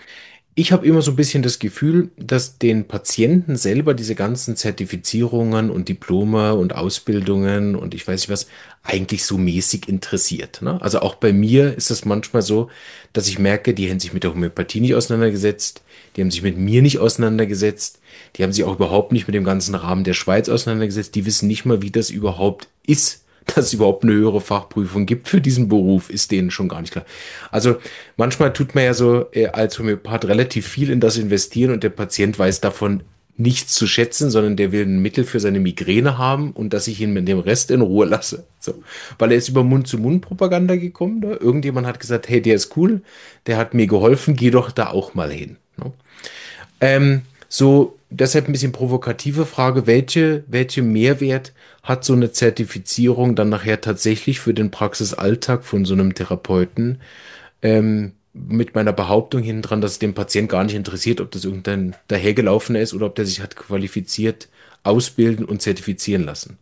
Ich habe immer so ein bisschen das Gefühl, dass den Patienten selber diese ganzen Zertifizierungen und Diplome und Ausbildungen und ich weiß nicht was eigentlich so mäßig interessiert. Ne? Also auch bei mir ist es manchmal so, dass ich merke, die haben sich mit der Homöopathie nicht auseinandergesetzt, die haben sich mit mir nicht auseinandergesetzt, die haben sich auch überhaupt nicht mit dem ganzen Rahmen der Schweiz auseinandergesetzt, die wissen nicht mal, wie das überhaupt ist. Dass es überhaupt eine höhere Fachprüfung gibt für diesen Beruf, ist denen schon gar nicht klar. Also manchmal tut man ja so äh, als Homöopath relativ viel in das investieren und der Patient weiß davon nichts zu schätzen, sondern der will ein Mittel für seine Migräne haben und dass ich ihn mit dem Rest in Ruhe lasse. So. Weil er ist über Mund-zu-Mund-Propaganda gekommen. Da. Irgendjemand hat gesagt, hey, der ist cool, der hat mir geholfen, geh doch da auch mal hin. Ne? Ähm, so, deshalb ein bisschen provokative Frage, welche, welche Mehrwert hat so eine Zertifizierung dann nachher tatsächlich für den Praxisalltag von so einem Therapeuten? ähm, mit meiner Behauptung hinten dran, dass es den Patient gar nicht interessiert, ob das irgendein dahergelaufener ist oder ob der sich hat qualifiziert ausbilden und zertifizieren lassen.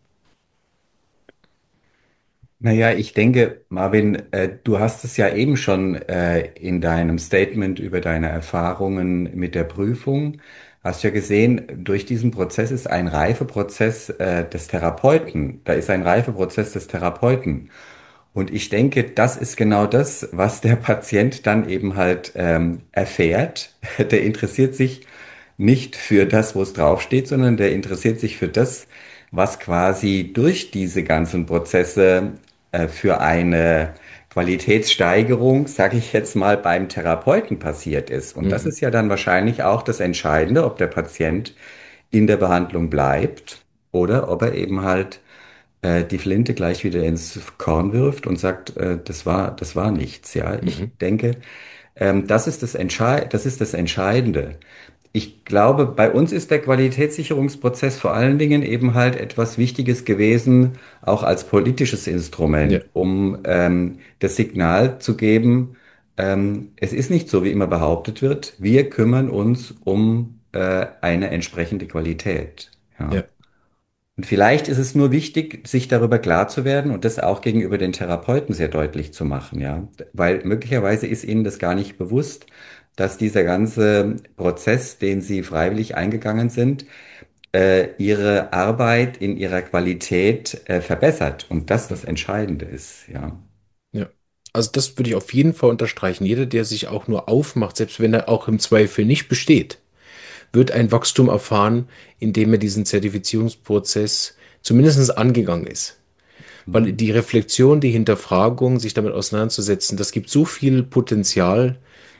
Naja, ich denke, Marvin, äh, du hast es ja eben schon äh, in deinem Statement über deine Erfahrungen mit der Prüfung, hast ja gesehen, durch diesen Prozess ist ein Reifeprozess äh, des Therapeuten. Da ist ein Reifeprozess des Therapeuten. Und ich denke, das ist genau das, was der Patient dann eben halt ähm, erfährt. Der interessiert sich nicht für das, wo es draufsteht, sondern der interessiert sich für das, was quasi durch diese ganzen Prozesse äh, für eine Qualitätssteigerung, sage ich jetzt mal, beim Therapeuten passiert ist. Und das Mhm. ist ja dann wahrscheinlich auch das Entscheidende, ob der Patient in der Behandlung bleibt oder ob er eben halt äh, die Flinte gleich wieder ins Korn wirft und sagt, äh, das war, das war nichts. Ja, ich Mhm. denke, ähm, das ist das Entschei das ist das Entscheidende. Ich glaube, bei uns ist der Qualitätssicherungsprozess vor allen Dingen eben halt etwas Wichtiges gewesen, auch als politisches Ja, Instrument, um ähm, das Signal zu geben, ähm, es ist nicht so, wie immer behauptet wird. Wir kümmern uns um äh, eine entsprechende Qualität. Ja. ja, Und vielleicht ist es nur wichtig, sich darüber klar zu werden und das auch gegenüber den Therapeuten sehr deutlich zu machen, ja. Weil möglicherweise ist ihnen das gar nicht bewusst, dass dieser ganze Prozess, den sie freiwillig eingegangen sind, äh, ihre Arbeit in ihrer Qualität äh, verbessert und das ja, das Entscheidende ist, ja. ja. Also das würde ich auf jeden Fall unterstreichen. Jeder, der sich auch nur aufmacht, selbst wenn er auch im Zweifel nicht besteht, wird ein Wachstum erfahren, indem er diesen Zertifizierungsprozess zumindest angegangen ist. Weil Mhm. die Reflexion, die Hinterfragung, sich damit auseinanderzusetzen, das gibt so viel Potenzial.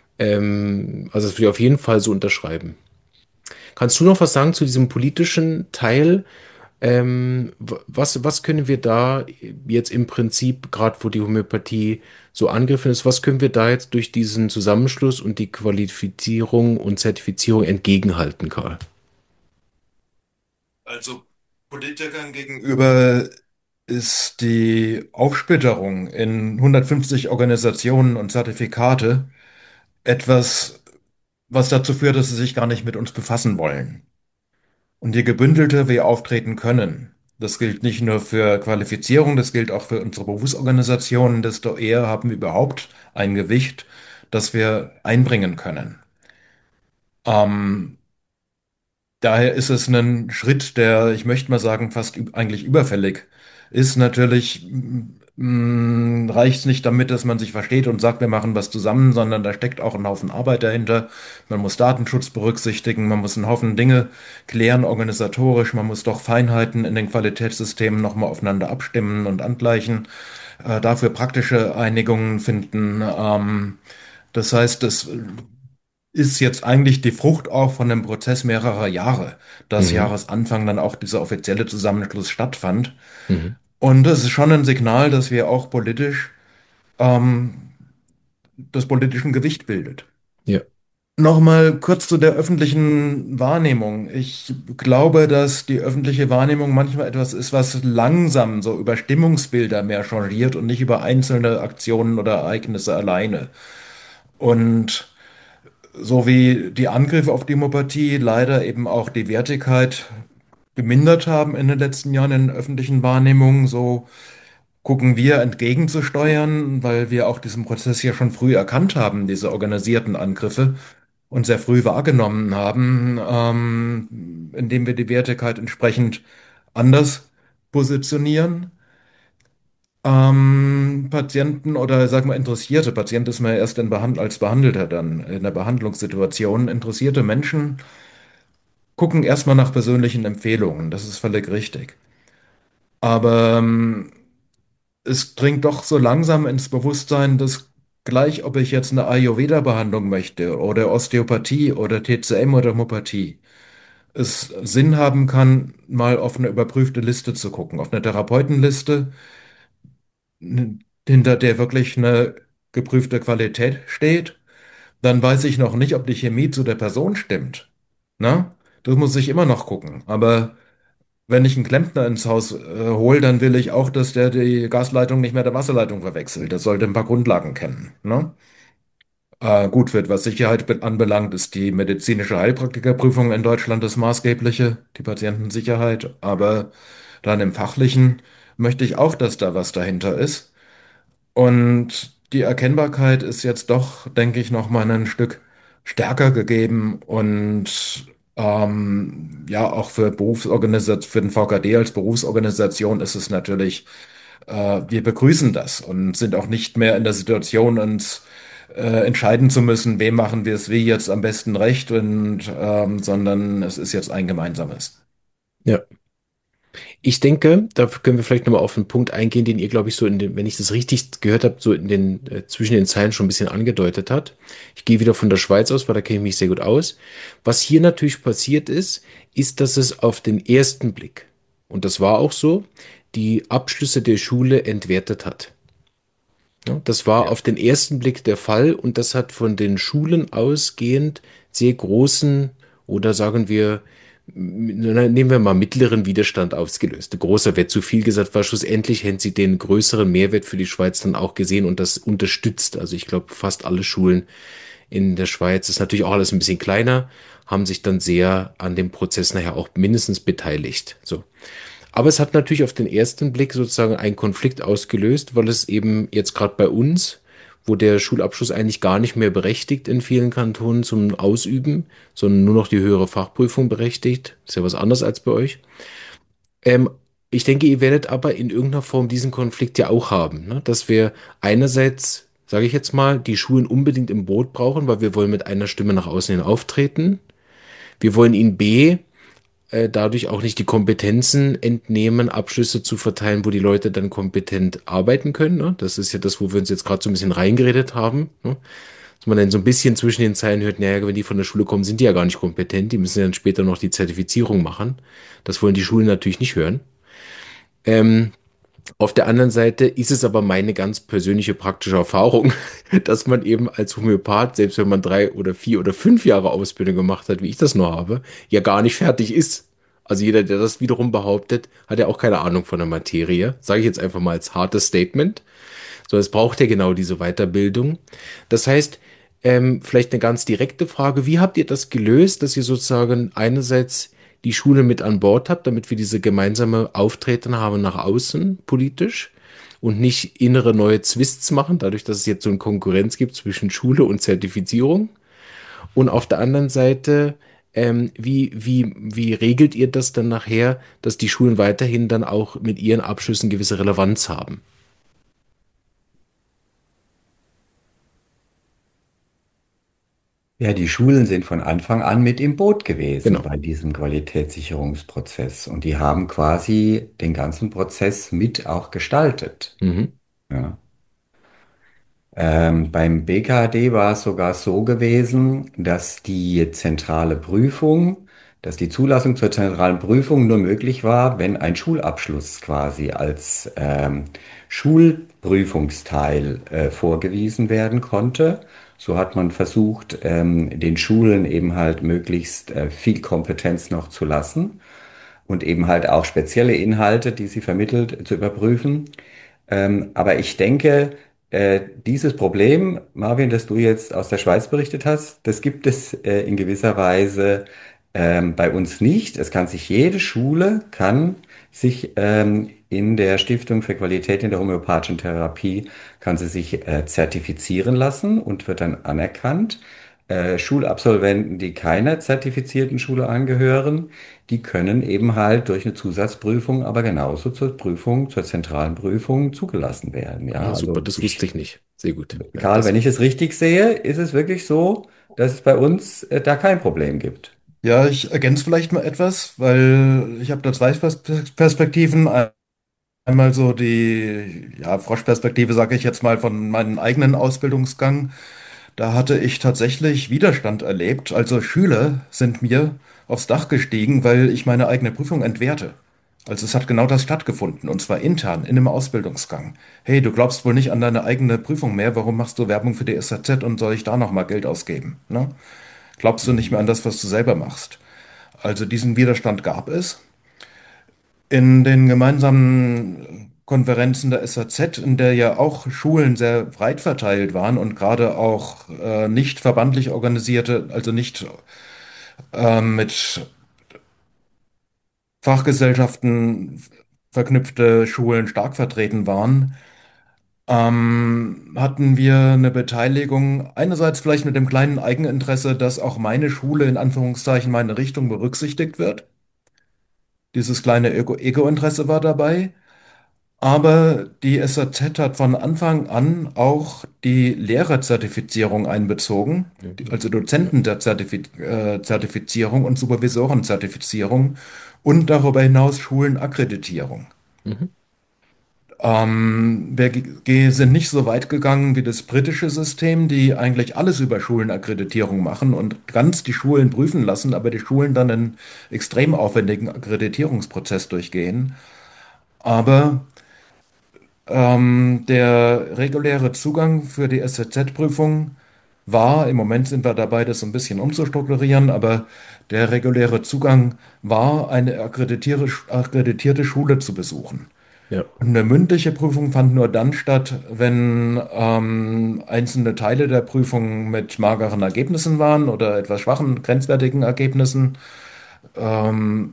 Ähm, also das würde ich auf jeden Fall so unterschreiben. Kannst du noch was sagen zu diesem politischen Teil? Ähm, w- was, was können wir da jetzt im Prinzip, gerade wo die Homöopathie so angegriffen ist, was können wir da jetzt durch diesen Zusammenschluss und die Qualifizierung und Zertifizierung entgegenhalten, Karl? Also Politikern gegenüber ist die Aufsplitterung in hundertfünfzig Organisationen und Zertifikate etwas, was dazu führt, dass sie sich gar nicht mit uns befassen wollen. Und je gebündelter wir auftreten können, das gilt nicht nur für Qualifizierung, das gilt auch für unsere Berufsorganisationen, desto eher haben wir überhaupt ein Gewicht, das wir einbringen können. Ähm, Daher ist es ein Schritt, der, ich möchte mal sagen, fast üb- eigentlich überfällig ist. Natürlich mm, reicht es nicht damit, dass man sich versteht und sagt, wir machen was zusammen, sondern da steckt auch ein Haufen Arbeit dahinter. Man muss Datenschutz berücksichtigen, man muss einen Haufen Dinge klären, organisatorisch, man muss doch Feinheiten in den Qualitätssystemen nochmal aufeinander abstimmen und angleichen, äh, dafür praktische Einigungen finden. Ähm, das heißt, es ist jetzt eigentlich die Frucht auch von einem Prozess mehrerer Jahre, dass Mhm. Jahresanfang dann auch dieser offizielle Zusammenschluss stattfand. Mhm. Und das ist schon ein Signal, dass wir auch politisch ähm, das politischen Gewicht bildet. Ja. Nochmal kurz zu der öffentlichen Wahrnehmung. Ich glaube, dass die öffentliche Wahrnehmung manchmal etwas ist, was langsam so über Stimmungsbilder mehr changiert und nicht über einzelne Aktionen oder Ereignisse alleine. Und so wie die Angriffe auf Demokratie leider eben auch die Wertigkeit gemindert haben in den letzten Jahren in der öffentlichen Wahrnehmung, so gucken wir entgegenzusteuern, weil wir auch diesen Prozess ja schon früh erkannt haben, diese organisierten Angriffe. und sehr früh wahrgenommen haben, ähm, indem wir die Wertigkeit entsprechend anders positionieren. Ähm, Patienten oder sag mal interessierte Patienten ist man ja erst in Behand als Behandelter dann in der Behandlungssituation. Interessierte Menschen gucken erstmal nach persönlichen Empfehlungen, das ist völlig richtig. Aber ähm, es dringt doch so langsam ins Bewusstsein, dass gleich, ob ich jetzt eine Ayurveda-Behandlung möchte oder Osteopathie oder T C M oder Homöopathie, es Sinn haben kann, mal auf eine überprüfte Liste zu gucken, auf eine Therapeutenliste, n- hinter der wirklich eine geprüfte Qualität steht. Dann weiß ich noch nicht, ob die Chemie zu der Person stimmt. Na? Das muss ich immer noch gucken. Aber wenn ich einen Klempner ins Haus äh, hole, dann will ich auch, dass der die Gasleitung nicht mehr der Wasserleitung verwechselt. Der sollte ein paar Grundlagen kennen. Ne? Äh, gut, wird, was Sicherheit be- anbelangt, ist die medizinische Heilpraktikerprüfung in Deutschland das Maßgebliche, die Patientensicherheit. Aber dann im Fachlichen möchte ich auch, dass da was dahinter ist. Und die Erkennbarkeit ist jetzt doch, denke ich, noch mal ein Stück stärker gegeben und ähm, ja, auch für Berufsorganisation, für den V K D als Berufsorganisation ist es natürlich, äh, wir begrüßen das und sind auch nicht mehr in der Situation, uns äh, entscheiden zu müssen, wem machen wir es wie jetzt am besten recht und ähm, sondern es ist jetzt ein gemeinsames. Ja. Ich denke, da können wir vielleicht nochmal auf einen Punkt eingehen, den ihr, glaube ich, so in den, wenn ich das richtig gehört habe, so in den, äh, zwischen den Zeilen schon ein bisschen angedeutet hat. Ich gehe wieder von der Schweiz aus, weil da kenne ich mich sehr gut aus. Was hier natürlich passiert ist, ist, dass es auf den ersten Blick, und das war auch so, die Abschlüsse der Schule entwertet hat. Ja, das war Ja. auf den ersten Blick der Fall und das hat von den Schulen ausgehend sehr großen oder sagen wir, m- na, nehmen wir mal mittleren Widerstand ausgelöst. Großer wird zu viel gesagt, weil schlussendlich hätten sie den größeren Mehrwert für die Schweiz dann auch gesehen und das unterstützt. Also ich glaube, fast alle Schulen in der Schweiz ist natürlich auch alles ein bisschen kleiner, haben sich dann sehr an dem Prozess nachher auch mindestens beteiligt. So. Aber es hat natürlich auf den ersten Blick sozusagen einen Konflikt ausgelöst, weil es eben jetzt gerade bei uns, wo der Schulabschluss eigentlich gar nicht mehr berechtigt in vielen Kantonen zum Ausüben, sondern nur noch die höhere Fachprüfung berechtigt, ist ja was anderes als bei euch. Ähm, Ich denke, ihr werdet aber in irgendeiner Form diesen Konflikt ja auch haben, ne? Dass wir einerseits, sage ich jetzt mal, die Schulen unbedingt im Boot brauchen, weil wir wollen mit einer Stimme nach außen hin auftreten. Wir wollen ihnen B äh, dadurch auch nicht die Kompetenzen entnehmen, Abschlüsse zu verteilen, wo die Leute dann kompetent arbeiten können. Ne? Das ist ja das, wo wir uns jetzt gerade so ein bisschen reingeredet haben. Ne? Dass man dann so ein bisschen zwischen den Zeilen hört, naja, wenn die von der Schule kommen, sind die ja gar nicht kompetent. Die müssen ja dann später noch die Zertifizierung machen. Das wollen die Schulen natürlich nicht hören. Ähm, auf der anderen Seite ist es aber meine ganz persönliche praktische Erfahrung, dass man eben als Homöopath, selbst wenn man drei oder vier oder fünf Jahre Ausbildung gemacht hat, wie ich das nur habe, ja gar nicht fertig ist. Also jeder, der das wiederum behauptet, hat ja auch keine Ahnung von der Materie. Sage ich jetzt einfach mal als hartes Statement. So, es braucht ja genau diese Weiterbildung. Das heißt, ähm, vielleicht eine ganz direkte Frage, wie habt ihr das gelöst, dass ihr sozusagen einerseits die Schule mit an Bord habt, damit wir diese gemeinsame Auftreten haben nach außen politisch und nicht innere neue Zwists machen, dadurch, dass es jetzt so eine Konkurrenz gibt zwischen Schule und Zertifizierung. Und auf der anderen Seite, ähm, wie, wie, wie regelt ihr das dann nachher, dass die Schulen weiterhin dann auch mit ihren Abschlüssen gewisse Relevanz haben? Ja, die Schulen sind von Anfang an mit im Boot gewesen Genau. bei diesem Qualitätssicherungsprozess und die haben quasi den ganzen Prozess mit auch gestaltet. Mhm. Ja. Ähm, beim B K D war es sogar so gewesen, dass die zentrale Prüfung, dass die Zulassung zur zentralen Prüfung nur möglich war, wenn ein Schulabschluss quasi als ähm, Schulprüfungsteil äh, vorgewiesen werden konnte. So hat man versucht, ähm, den Schulen eben halt möglichst äh, viel Kompetenz noch zu lassen und eben halt auch spezielle Inhalte, die sie vermittelt, zu überprüfen. Ähm, aber ich denke, äh, dieses Problem, Marvin, das du jetzt aus der Schweiz berichtet hast, das gibt es äh, in gewisser Weise ähm, bei uns nicht. Es kann sich jede Schule kann sich ähm, in der Stiftung für Qualität in der homöopathischen Therapie kann sie sich äh, zertifizieren lassen und wird dann anerkannt. äh, Schulabsolventen, die keiner zertifizierten Schule angehören, die können eben halt durch eine Zusatzprüfung, aber genauso zur Prüfung, zur zentralen Prüfung zugelassen werden. Ja, Ah, super, also das wusste ich, ich nicht. Sehr gut. Ja, Karl, wenn das, ich es richtig sehe, ist es wirklich so, dass es bei uns äh, da kein Problem gibt. Ja, ich ergänze vielleicht mal etwas, weil ich habe da zwei Pers- Perspektiven. Einmal so die, ja, Froschperspektive, sage ich jetzt mal, von meinem eigenen Ausbildungsgang. Da hatte ich tatsächlich Widerstand erlebt. Also Schüler sind mir aufs Dach gestiegen, weil ich meine eigene Prüfung entwehrte. Also es hat genau das stattgefunden, und zwar intern in einem Ausbildungsgang. Hey, du glaubst wohl nicht an deine eigene Prüfung mehr, warum machst du Werbung für die S A Z und soll ich da nochmal Geld ausgeben? Ne? Glaubst du nicht mehr an Mhm. das, was du selber machst? Also diesen Widerstand gab es. In den gemeinsamen Konferenzen der S A Z, in der ja auch Schulen sehr breit verteilt waren und gerade auch äh, nicht verbandlich organisierte, also nicht ähm, mit Fachgesellschaften verknüpfte Schulen stark vertreten waren, ähm, hatten wir eine Beteiligung, einerseits vielleicht mit dem kleinen Eigeninteresse, dass auch meine Schule in Anführungszeichen meine Richtung berücksichtigt wird. Dieses kleine Ego- Ego-Interesse war dabei. Aber die S A Z hat von Anfang an auch die Lehrerzertifizierung einbezogen, die- also ja. Dozenten der Zertifi äh, Zertifizierung und Supervisorenzertifizierung und darüber hinaus Schulenakkreditierung. Mhm. Ähm, wir ge- sind nicht so weit gegangen wie das britische System, die eigentlich alles über Schulenakkreditierung machen und ganz die Schulen prüfen lassen, aber die Schulen dann einen extrem aufwendigen Akkreditierungsprozess durchgehen. Aber Ähm, der reguläre Zugang für die S Z Z-Prüfung war, im Moment sind wir dabei, das so ein bisschen umzustrukturieren, aber der reguläre Zugang war, eine akkreditierte, akkreditierte Schule zu besuchen. Ja. Und eine mündliche Prüfung fand nur dann statt, wenn ähm, einzelne Teile der Prüfung mit mageren Ergebnissen waren oder etwas schwachen, grenzwertigen Ergebnissen. Ähm,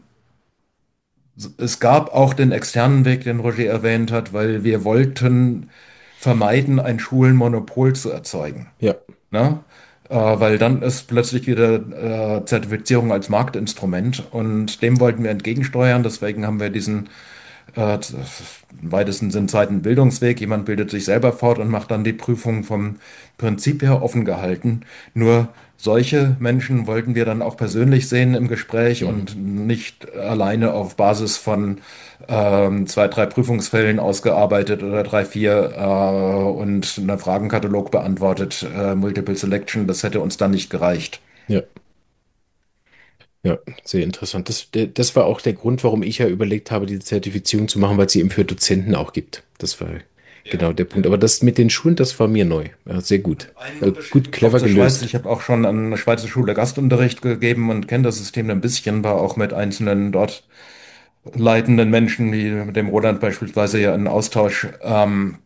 Es gab auch den externen Weg, den Roger erwähnt hat, weil wir wollten vermeiden, ein Schulenmonopol zu erzeugen. Ja. Ne? Äh, weil dann ist plötzlich wieder äh, Zertifizierung als Marktinstrument, und dem wollten wir entgegensteuern. Deswegen haben wir diesen äh, im weitesten Sinn Zeiten Bildungsweg. Jemand bildet sich selber fort und macht dann die Prüfung vom Prinzip her offen gehalten. Nur solche Menschen wollten wir dann auch persönlich sehen im Gespräch Mhm. und nicht alleine auf Basis von ähm, zwei, drei Prüfungsfällen ausgearbeitet oder drei, vier äh, und einen Fragenkatalog beantwortet, äh, Multiple Selection. Das hätte uns dann nicht gereicht. Ja. Ja, sehr interessant. Das, der- das war auch der Grund, warum ich ja überlegt habe, die Zertifizierung zu machen, weil es sie eben für Dozenten auch gibt. Das war genau der Punkt. Aber das mit den Schulen, das war mir neu. Ja, sehr gut. Einen Äh, Unterschied gut, gibt es auch clever zur Schweiz. gelöst. Ich habe auch schon an einer Schweizer Schule Gastunterricht gegeben und kenne das System ein bisschen, war auch mit einzelnen dort leitenden Menschen, wie mit dem Roland beispielsweise, ja in Austausch. Ähm,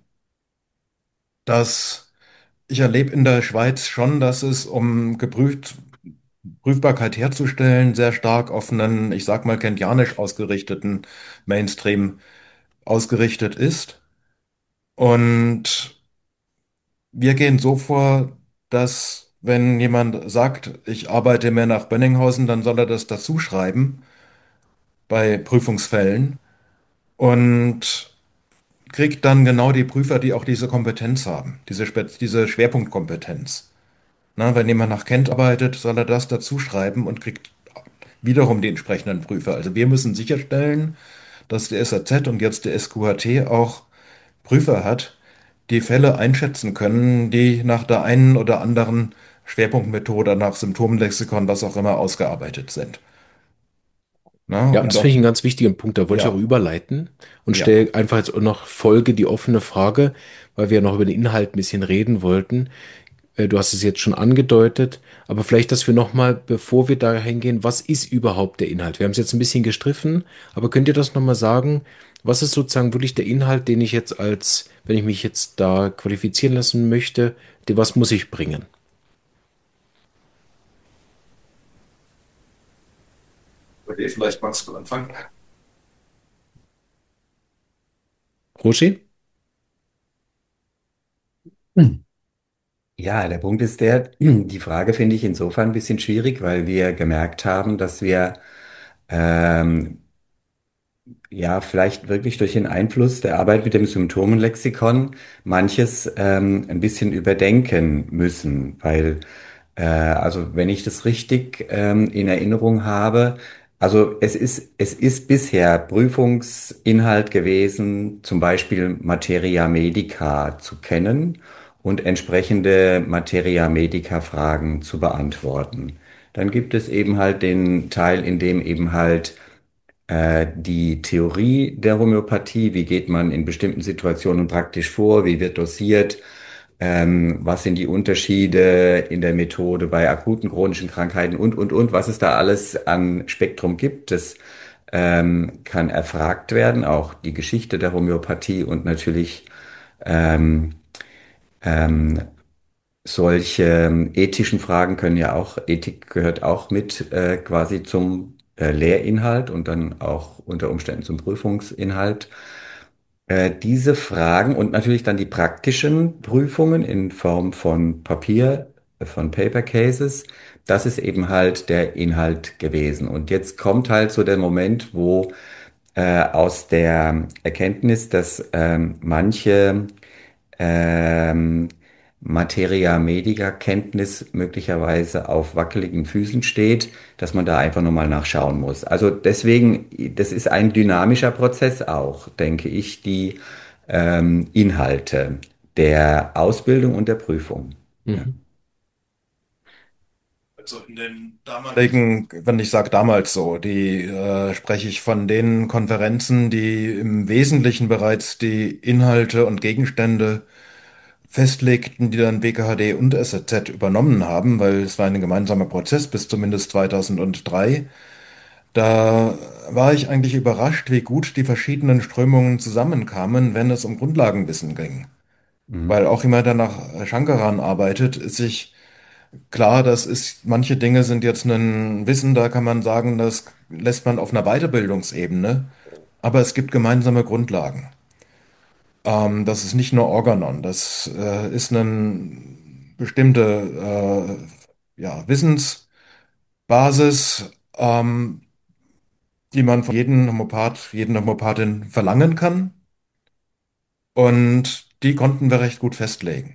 dass ich erlebe in der Schweiz schon, dass es, um geprüft, Prüfbarkeit herzustellen, sehr stark auf einen, ich sag mal, kentianisch ausgerichteten Mainstream ausgerichtet ist. Und wir gehen so vor, dass wenn jemand sagt, ich arbeite mehr nach Bönninghausen, dann soll er das dazu schreiben bei Prüfungsfällen und kriegt dann genau die Prüfer, die auch diese Kompetenz haben, diese, Spez diese Schwerpunktkompetenz. Na, wenn jemand nach Kent arbeitet, soll er das dazu schreiben und kriegt wiederum die entsprechenden Prüfer. Also wir müssen sicherstellen, dass die S A Z und jetzt die S Q H T auch Prüfer hat, die Fälle einschätzen können, die nach der einen oder anderen Schwerpunktmethode, nach Symptomlexikon, was auch immer, ausgearbeitet sind. Na, Ja, und das finde ich auch, einen ganz wichtigen Punkt. Da wollte ich auch ja, überleiten und ja. stelle einfach jetzt auch noch Folge die offene Frage, weil wir ja noch über den Inhalt ein bisschen reden wollten. Äh, Du hast es jetzt schon angedeutet, aber vielleicht, dass wir nochmal, bevor wir da hingehen, was ist überhaupt der Inhalt? Wir haben es jetzt ein bisschen gestriffen, aber könnt ihr das nochmal sagen? Was ist sozusagen wirklich der Inhalt, den ich jetzt als, wenn ich mich jetzt da qualifizieren lassen möchte, den, was muss ich bringen? Okay, vielleicht magst du anfangen. Roger? Ja, der Punkt ist der, die Frage finde ich insofern ein bisschen schwierig, weil wir gemerkt haben, dass wir ähm, ja, vielleicht wirklich durch den Einfluss der Arbeit mit dem Symptomenlexikon manches ähm, ein bisschen überdenken müssen, weil, äh, also wenn ich das richtig ähm, in Erinnerung habe, also es ist, es ist bisher Prüfungsinhalt gewesen, zum Beispiel Materia Medica zu kennen und entsprechende Materia Medica Fragen zu beantworten. Dann gibt es eben halt den Teil, in dem eben halt äh, die Theorie der Homöopathie, wie geht man in bestimmten Situationen praktisch vor, wie wird dosiert, ähm, was sind die Unterschiede in der Methode bei akuten chronischen Krankheiten und, und, und, was es da alles an Spektrum gibt. Das ähm, kann erfragt werden, auch die Geschichte der Homöopathie und natürlich ähm, ähm, solche ähm, ethischen Fragen können ja auch, Ethik gehört auch mit äh, quasi zum äh, Lehrinhalt und dann auch unter Umständen zum Prüfungsinhalt. Äh, diese Fragen und natürlich dann die praktischen Prüfungen in Form von Papier, äh, von Paper Cases, das ist eben halt der Inhalt gewesen. Und jetzt kommt halt so der Moment, wo äh, aus der Erkenntnis, dass ähm, manche ähm, Materia Medica Kenntnis möglicherweise auf wackeligen Füßen steht, dass man da einfach nochmal nachschauen muss. Also deswegen, das ist ein dynamischer Prozess auch, denke ich, die ähm, Inhalte der Ausbildung und der Prüfung. Ja. Mhm. Also in den damaligen, wenn ich sage damals so, die äh, spreche ich von den Konferenzen, die im Wesentlichen bereits die Inhalte und Gegenstände festlegten, die dann B K H D und S Z Z übernommen haben, weil es war ein gemeinsamer Prozess bis zumindest zweitausenddrei. Da war ich eigentlich überrascht, wie gut die verschiedenen Strömungen zusammenkamen, wenn es um Grundlagenwissen ging. Mhm. Weil auch jemand, der nach Shankaran arbeitet, ist sich klar, das ist, manche Dinge sind jetzt ein Wissen, da kann man sagen, das lässt man auf einer Weiterbildungsebene, aber es gibt gemeinsame Grundlagen. Ähm, das ist nicht nur Organon, das äh, ist eine bestimmte äh, ja, Wissensbasis, ähm, die man von jedem Homöopath, jeden Homöopathin verlangen kann, und die konnten wir recht gut festlegen.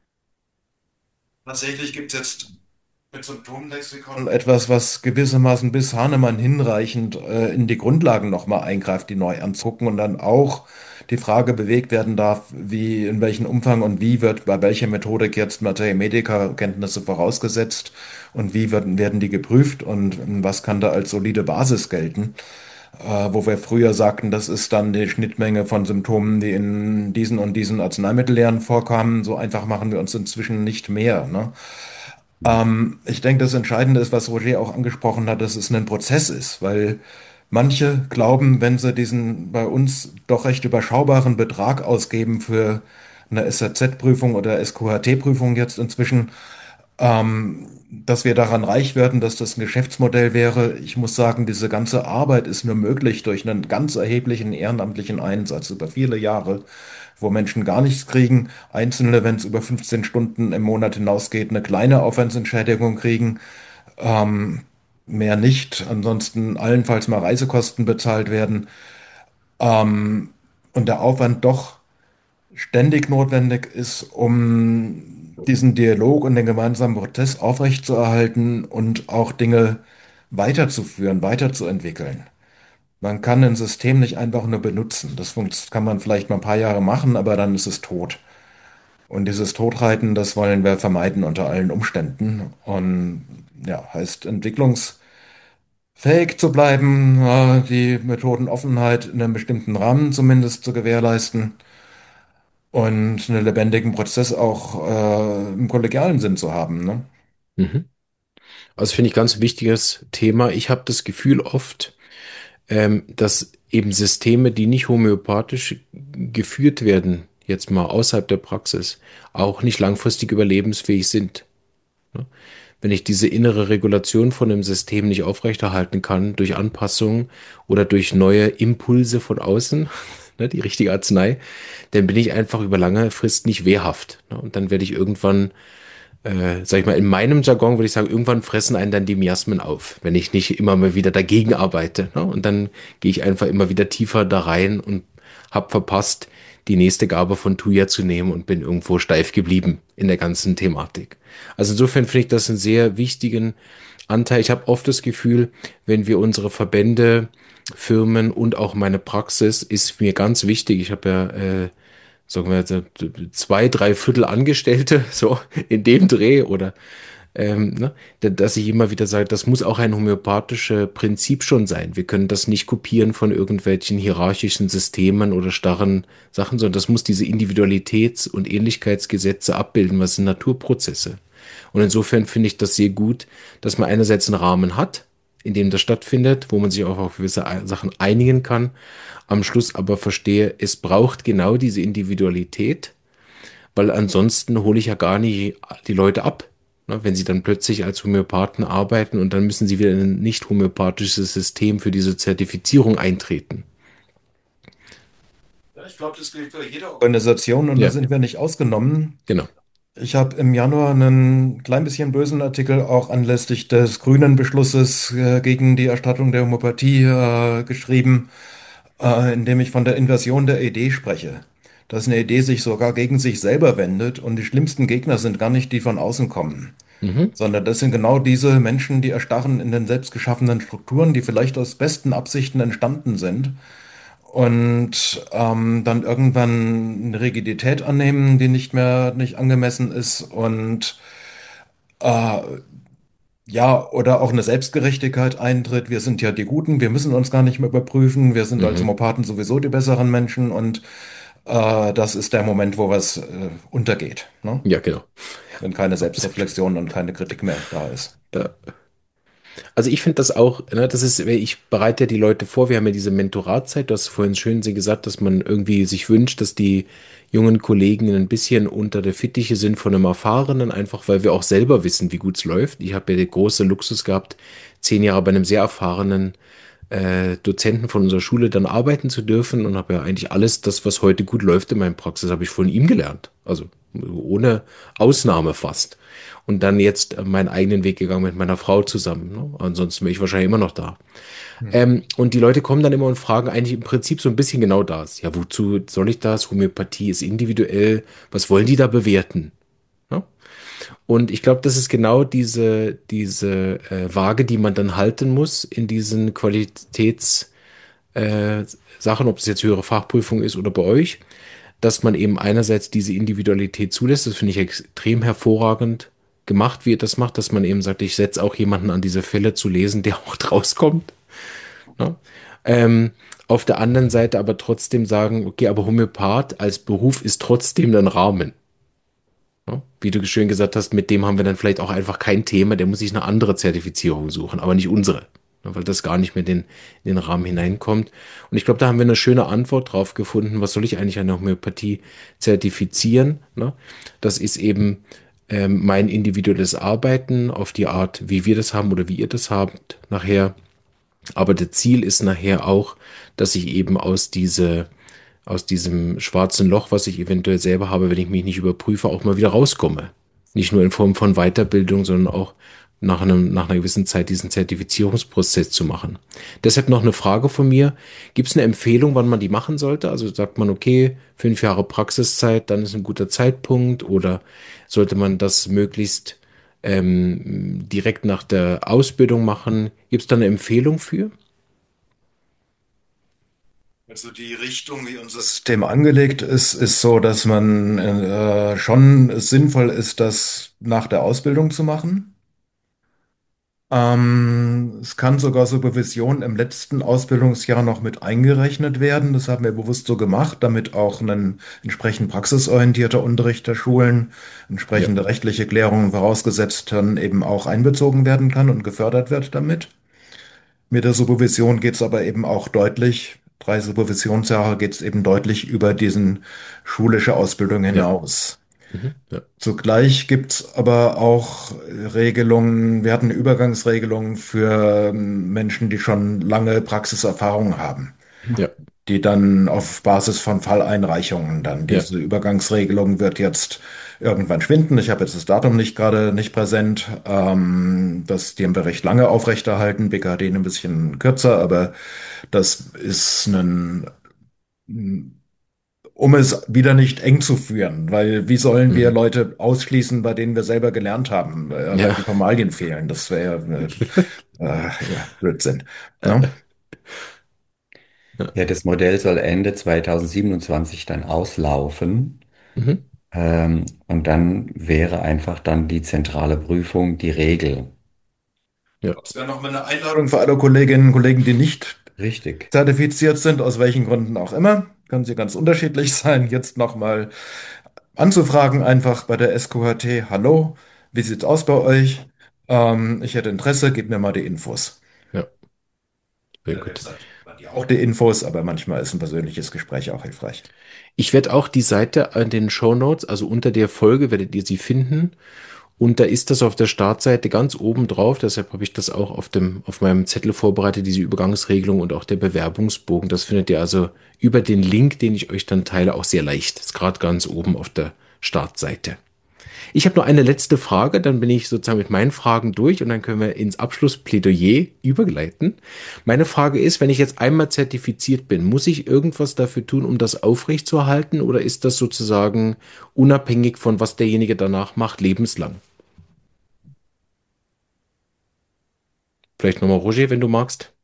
Tatsächlich gibt es jetzt mit Symptomlexikon etwas, was gewissermaßen bis Hahnemann hinreichend äh, in die Grundlagen nochmal eingreift, die neu anzugucken und dann auch die Frage bewegt werden darf, wie, in welchem Umfang und wie wird bei welcher Methodik jetzt Materia Medica Kenntnisse vorausgesetzt und wie werden, werden die geprüft und ähm, was kann da als solide Basis gelten, äh, wo wir früher sagten, das ist dann die Schnittmenge von Symptomen, die in diesen und diesen Arzneimittellehren vorkamen. So einfach machen wir uns inzwischen nicht mehr, ne? Ähm, ich denke, das Entscheidende ist, was Roger auch angesprochen hat, dass es ein Prozess ist, weil manche glauben, wenn sie diesen bei uns doch recht überschaubaren Betrag ausgeben für eine S Z Z-Prüfung oder S Q H T-Prüfung jetzt inzwischen, ähm, dass wir daran reich werden, dass das ein Geschäftsmodell wäre. Ich muss sagen, diese ganze Arbeit ist nur möglich durch einen ganz erheblichen ehrenamtlichen Einsatz über viele Jahre, wo Menschen gar nichts kriegen. Einzelne, wenn es über fünfzehn Stunden im Monat hinausgeht, eine kleine Aufwandsentschädigung kriegen, ähm, mehr nicht. Ansonsten allenfalls mal Reisekosten bezahlt werden. Ähm, und der Aufwand doch ständig notwendig ist, um diesen Dialog und den gemeinsamen Prozess aufrechtzuerhalten und auch Dinge weiterzuführen, weiterzuentwickeln. Man kann ein System nicht einfach nur benutzen. Das funkt- kann man vielleicht mal ein paar Jahre machen, aber dann ist es tot. Und dieses Totreiten, das wollen wir vermeiden unter allen Umständen. Und ja, heißt entwicklungsfähig zu bleiben, ja, die Methodenoffenheit in einem bestimmten Rahmen zumindest zu gewährleisten und einen lebendigen Prozess auch äh, im kollegialen Sinn zu haben, ne? Mhm. Also finde ich ganz wichtiges Thema. Ich habe das Gefühl oft, ähm, dass eben Systeme, die nicht homöopathisch geführt werden, jetzt mal außerhalb der Praxis, auch nicht langfristig überlebensfähig sind. Ne? Wenn ich diese innere Regulation von einem System nicht aufrechterhalten kann durch Anpassungen oder durch neue Impulse von außen, ne, die richtige Arznei, dann bin ich einfach über lange Frist nicht wehrhaft. Ne? Und dann werde ich irgendwann äh, sag ich mal, in meinem Jargon würde ich sagen, irgendwann fressen einen dann die Miasmen auf, wenn ich nicht immer mal wieder dagegen arbeite. Ne? Und dann gehe ich einfach immer wieder tiefer da rein und habe verpasst, die nächste Gabe von Tuya zu nehmen und bin irgendwo steif geblieben in der ganzen Thematik. Also insofern finde ich das einen sehr wichtigen Anteil. Ich habe oft das Gefühl, wenn wir unsere Verbände, Firmen und auch meine Praxis ist mir ganz wichtig. Ich habe ja äh, sagen wir jetzt, äh, zwei, drei Viertel Angestellte, so in dem Dreh oder ähm, ne, dass ich immer wieder sage, das muss auch ein homöopathisches Prinzip schon sein. Wir können das nicht kopieren von irgendwelchen hierarchischen Systemen oder starren Sachen, sondern das muss diese Individualitäts- und Ähnlichkeitsgesetze abbilden, was sind Naturprozesse. Und insofern finde ich das sehr gut, dass man einerseits einen Rahmen hat, in dem das stattfindet, wo man sich auch auf gewisse Sachen einigen kann, am Schluss aber verstehe, es braucht genau diese Individualität, weil ansonsten hole ich ja gar nicht die Leute ab. Ne, wenn sie dann plötzlich als Homöopathen arbeiten und dann müssen sie wieder in ein nicht homöopathisches System für diese Zertifizierung eintreten. Ja, ich glaube, das gilt für jede Organisation und da Ja, sind wir nicht ausgenommen. genau. Ich habe im Januar einen klein bisschen bösen Artikel auch anlässlich des grünen Beschlusses äh, gegen die Erstattung der Homöopathie äh, geschrieben, äh, in dem ich von der Inversion der Idee spreche. Dass eine Idee sich sogar gegen sich selber wendet und die schlimmsten Gegner sind gar nicht die von außen kommen, Mhm. sondern das sind genau diese Menschen, die erstarren in den selbstgeschaffenen Strukturen, die vielleicht aus besten Absichten entstanden sind und ähm, dann irgendwann eine Rigidität annehmen, die nicht mehr nicht angemessen ist und äh, ja, oder auch eine Selbstgerechtigkeit eintritt. Wir sind ja die Guten, wir müssen uns gar nicht mehr überprüfen, wir sind als Mhm. Homöopathen sowieso die besseren Menschen und äh, das ist der Moment, wo was äh, untergeht, ne? Ja, genau. Wenn keine Absolut. Selbstreflexion und keine Kritik mehr da ist. Ja. Also ich finde das auch, ne, das ist, ich bereite ja die Leute vor, wir haben ja diese Mentoratzeit, du hast vorhin schön sie gesagt, dass man irgendwie sich wünscht, dass die jungen Kollegen ein bisschen unter der Fittiche sind von einem Erfahrenen, einfach weil wir auch selber wissen, wie gut es läuft. Ich habe ja den großen Luxus gehabt, zehn Jahre bei einem sehr erfahrenen äh, Dozenten von unserer Schule dann arbeiten zu dürfen und habe ja eigentlich alles das, was heute gut läuft in meiner Praxis, habe ich von ihm gelernt. Also ohne Ausnahme fast. Und dann jetzt äh, meinen eigenen Weg gegangen mit meiner Frau zusammen. Ne? Ansonsten wäre ich wahrscheinlich immer noch da. Hm. Ähm, und die Leute kommen dann immer und fragen eigentlich im Prinzip so ein bisschen genau das. Ja, wozu soll ich das? Homöopathie ist individuell. Was wollen die da bewerten? Ne? Und ich glaube, das ist genau diese, diese äh, Waage, die man dann halten muss in diesen Qualitäts- äh, Sachen, ob es jetzt höhere Fachprüfung ist oder bei euch, dass man eben einerseits diese Individualität zulässt. Das finde ich extrem hervorragend gemacht, wie ihr das macht, dass man eben sagt, ich setze auch jemanden an diese Fälle zu lesen, der auch draus kommt. Ne? Ähm, auf der anderen Seite aber trotzdem sagen, okay, aber Homöopath als Beruf ist trotzdem ein Rahmen. Ne? Wie du schön gesagt hast, mit dem haben wir dann vielleicht auch einfach kein Thema, der muss sich eine andere Zertifizierung suchen, aber nicht unsere. Ne? Weil das gar nicht mehr in den, in den Rahmen hineinkommt. Und ich glaube, da haben wir eine schöne Antwort drauf gefunden, was soll ich eigentlich an der Homöopathie zertifizieren? Ne? Das ist eben ähm, mein individuelles Arbeiten auf die Art, wie wir das haben oder wie ihr das habt nachher. Aber das Ziel ist nachher auch, dass ich eben aus diese, aus diesem schwarzen Loch, was ich eventuell selber habe, wenn ich mich nicht überprüfe, auch mal wieder rauskomme. Nicht nur in Form von Weiterbildung, sondern auch nach einem, nach einer gewissen Zeit diesen Zertifizierungsprozess zu machen. Deshalb noch eine Frage von mir. Gibt es eine Empfehlung, wann man die machen sollte? Also sagt man, okay, fünf Jahre Praxiszeit, dann ist ein guter Zeitpunkt, oder sollte man das möglichst ähm, direkt nach der Ausbildung machen? Gibt es da eine Empfehlung für? Also die Richtung, wie unser System angelegt ist, ist so, dass man äh, schon es sinnvoll ist, das nach der Ausbildung zu machen. Ähm, es kann sogar Supervision im letzten Ausbildungsjahr noch mit eingerechnet werden. Das haben wir bewusst so gemacht, damit auch ein entsprechend praxisorientierter Unterricht der Schulen, Ja, entsprechende rechtliche Klärungen vorausgesetzt dann eben auch einbezogen werden kann und gefördert wird damit. Mit der Supervision geht es aber eben auch deutlich, drei Supervisionsjahre geht es eben deutlich über diesen schulische Ausbildung ja, hinaus. mhm, ja, Zugleich gibt es aber auch Regelungen, wir hatten Übergangsregelungen für ähm, Menschen, die schon lange Praxiserfahrung haben. ja. die dann auf Basis von Falleinreichungen dann, Ja, diese Übergangsregelung wird jetzt irgendwann schwinden. Ich habe jetzt das Datum nicht gerade nicht präsent. Ähm, das, die haben wir recht lange aufrechterhalten, B K D ein bisschen kürzer, aber das ist ein, um es wieder nicht eng zu führen, weil wie sollen wir mhm. Leute ausschließen, bei denen wir selber gelernt haben, äh, weil Ja, die Formalien fehlen? Das wäre äh, äh, ja, Blödsinn. ja, Ne? ja. Ja, das Modell soll Ende zweitausendsiebenundzwanzig dann auslaufen. Mhm. Ähm, und dann wäre einfach dann die zentrale Prüfung die Regel. Ja, Das wäre nochmal eine Einladung für alle Kolleginnen und Kollegen, die nicht Richtig. zertifiziert sind, aus welchen Gründen auch immer. Können sie ganz unterschiedlich sein. Jetzt nochmal anzufragen, einfach bei der S Q H T. Hallo, wie sieht's aus bei euch? Ähm, ich hätte Interesse, gib mir mal die Infos. ja, Bei sehr der gut. Website hat man die auch die Infos, aber manchmal ist ein persönliches Gespräch auch hilfreich. Ich werde auch die Seite an den Shownotes, also unter der Folge werdet ihr sie finden. Und da ist das auf der Startseite ganz oben drauf. Deshalb habe ich das auch auf dem, auf meinem Zettel vorbereitet, diese Übergangsregelung und auch der Bewerbungsbogen. Das findet ihr also über den Link, den ich euch dann teile, auch sehr leicht. Das ist gerade ganz oben auf der Startseite. Ich habe noch eine letzte Frage, dann bin ich sozusagen mit meinen Fragen durch und dann können wir ins Abschlussplädoyer übergleiten. Meine Frage ist, wenn ich jetzt einmal zertifiziert bin, muss ich irgendwas dafür tun, um das aufrechtzuerhalten oder ist das sozusagen unabhängig von was derjenige danach macht, lebenslang? Vielleicht nochmal Roger, wenn du magst.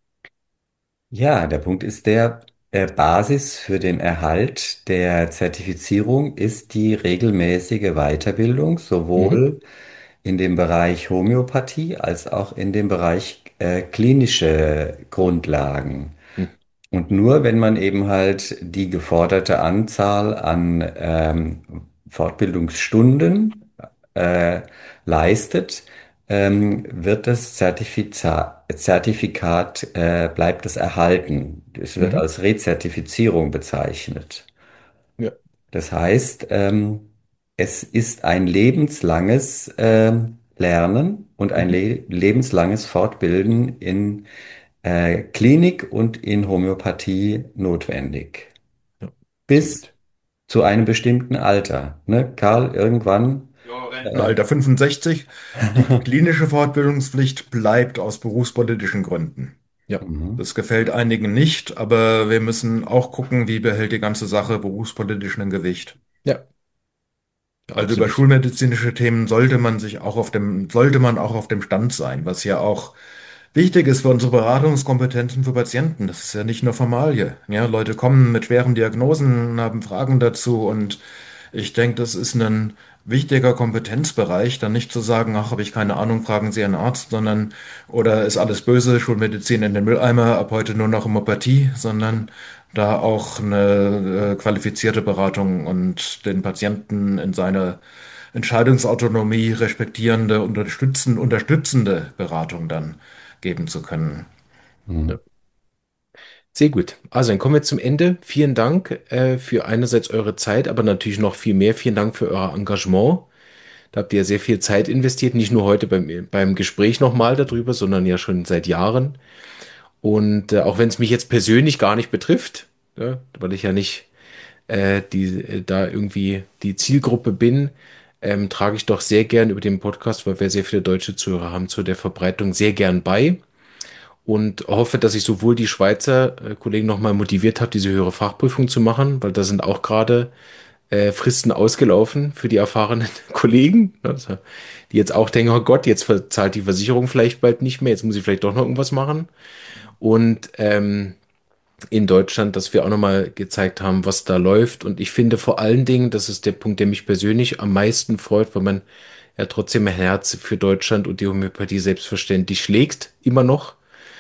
Ja, der Punkt ist der, äh, Basis für den Erhalt der Zertifizierung ist die regelmäßige Weiterbildung, Mhm. sowohl in dem Bereich Homöopathie als auch in dem Bereich äh, klinische Grundlagen. Hm. Und nur wenn man eben halt die geforderte Anzahl an ähm, Fortbildungsstunden äh, leistet, ähm, wird das Zertifiza Zertifikat, äh, bleibt es erhalten. Es wird Mhm. als Rezertifizierung bezeichnet. Ja. Das heißt, ähm, es ist ein lebenslanges ähm, Lernen und ein Mhm. le lebenslanges Fortbilden in äh, Klinik und in Homöopathie notwendig. Ja. Sehr Bis gut. zu einem bestimmten Alter. Ne? Karl, irgendwann. Ja, Äh, Rentenalter fünfundsechzig. Die klinische Fortbildungspflicht bleibt aus berufspolitischen Gründen. Ja. mhm, Das gefällt einigen nicht, aber wir müssen auch gucken, wie behält die ganze Sache berufspolitisch ein Gewicht. Ja. Ja, Also über absolut. schulmedizinische Themen sollte man sich auch auf dem, sollte man auch auf dem Stand sein, was ja auch wichtig ist für unsere Beratungskompetenzen für Patienten. Das ist ja nicht nur Formalie. Ja, Leute kommen mit schweren Diagnosen, haben Fragen dazu und ich denke, das ist ein wichtiger Kompetenzbereich, dann nicht zu sagen, ach, habe ich keine Ahnung, fragen Sie einen Arzt, sondern oder ist alles böse, Schulmedizin in den Mülleimer, ab heute nur noch Homöopathie, sondern da auch eine äh, qualifizierte Beratung und den Patienten in seiner Entscheidungsautonomie respektierende, unterstützen, unterstützende Beratung dann geben zu können. mhm. Ja. Sehr gut. Also dann kommen wir zum Ende. Vielen Dank äh, für einerseits eure Zeit, aber natürlich noch viel mehr. Vielen Dank für euer Engagement. Da habt ihr ja sehr viel Zeit investiert, nicht nur heute beim, beim Gespräch nochmal darüber, sondern ja schon seit Jahren. Und äh, auch wenn es mich jetzt persönlich gar nicht betrifft, ja, weil ich ja nicht äh, die, äh, da irgendwie die Zielgruppe bin, ähm, trage ich doch sehr gern über den Podcast, weil wir sehr viele deutsche Zuhörer haben, zu der Verbreitung sehr gern bei und hoffe, dass ich sowohl die Schweizer äh, Kollegen nochmal motiviert habe, diese höhere Fachprüfung zu machen, weil da sind auch gerade äh, Fristen ausgelaufen für die erfahrenen Kollegen, also, die jetzt auch denken, oh Gott, jetzt zahlt die Versicherung vielleicht bald nicht mehr, jetzt muss ich vielleicht doch noch irgendwas machen. Und ähm, in Deutschland, dass wir auch nochmal gezeigt haben, was da läuft. Und ich finde vor allen Dingen, das ist der Punkt, der mich persönlich am meisten freut, weil man ja trotzdem ein Herz für Deutschland und die Homöopathie selbstverständlich schlägt, immer noch.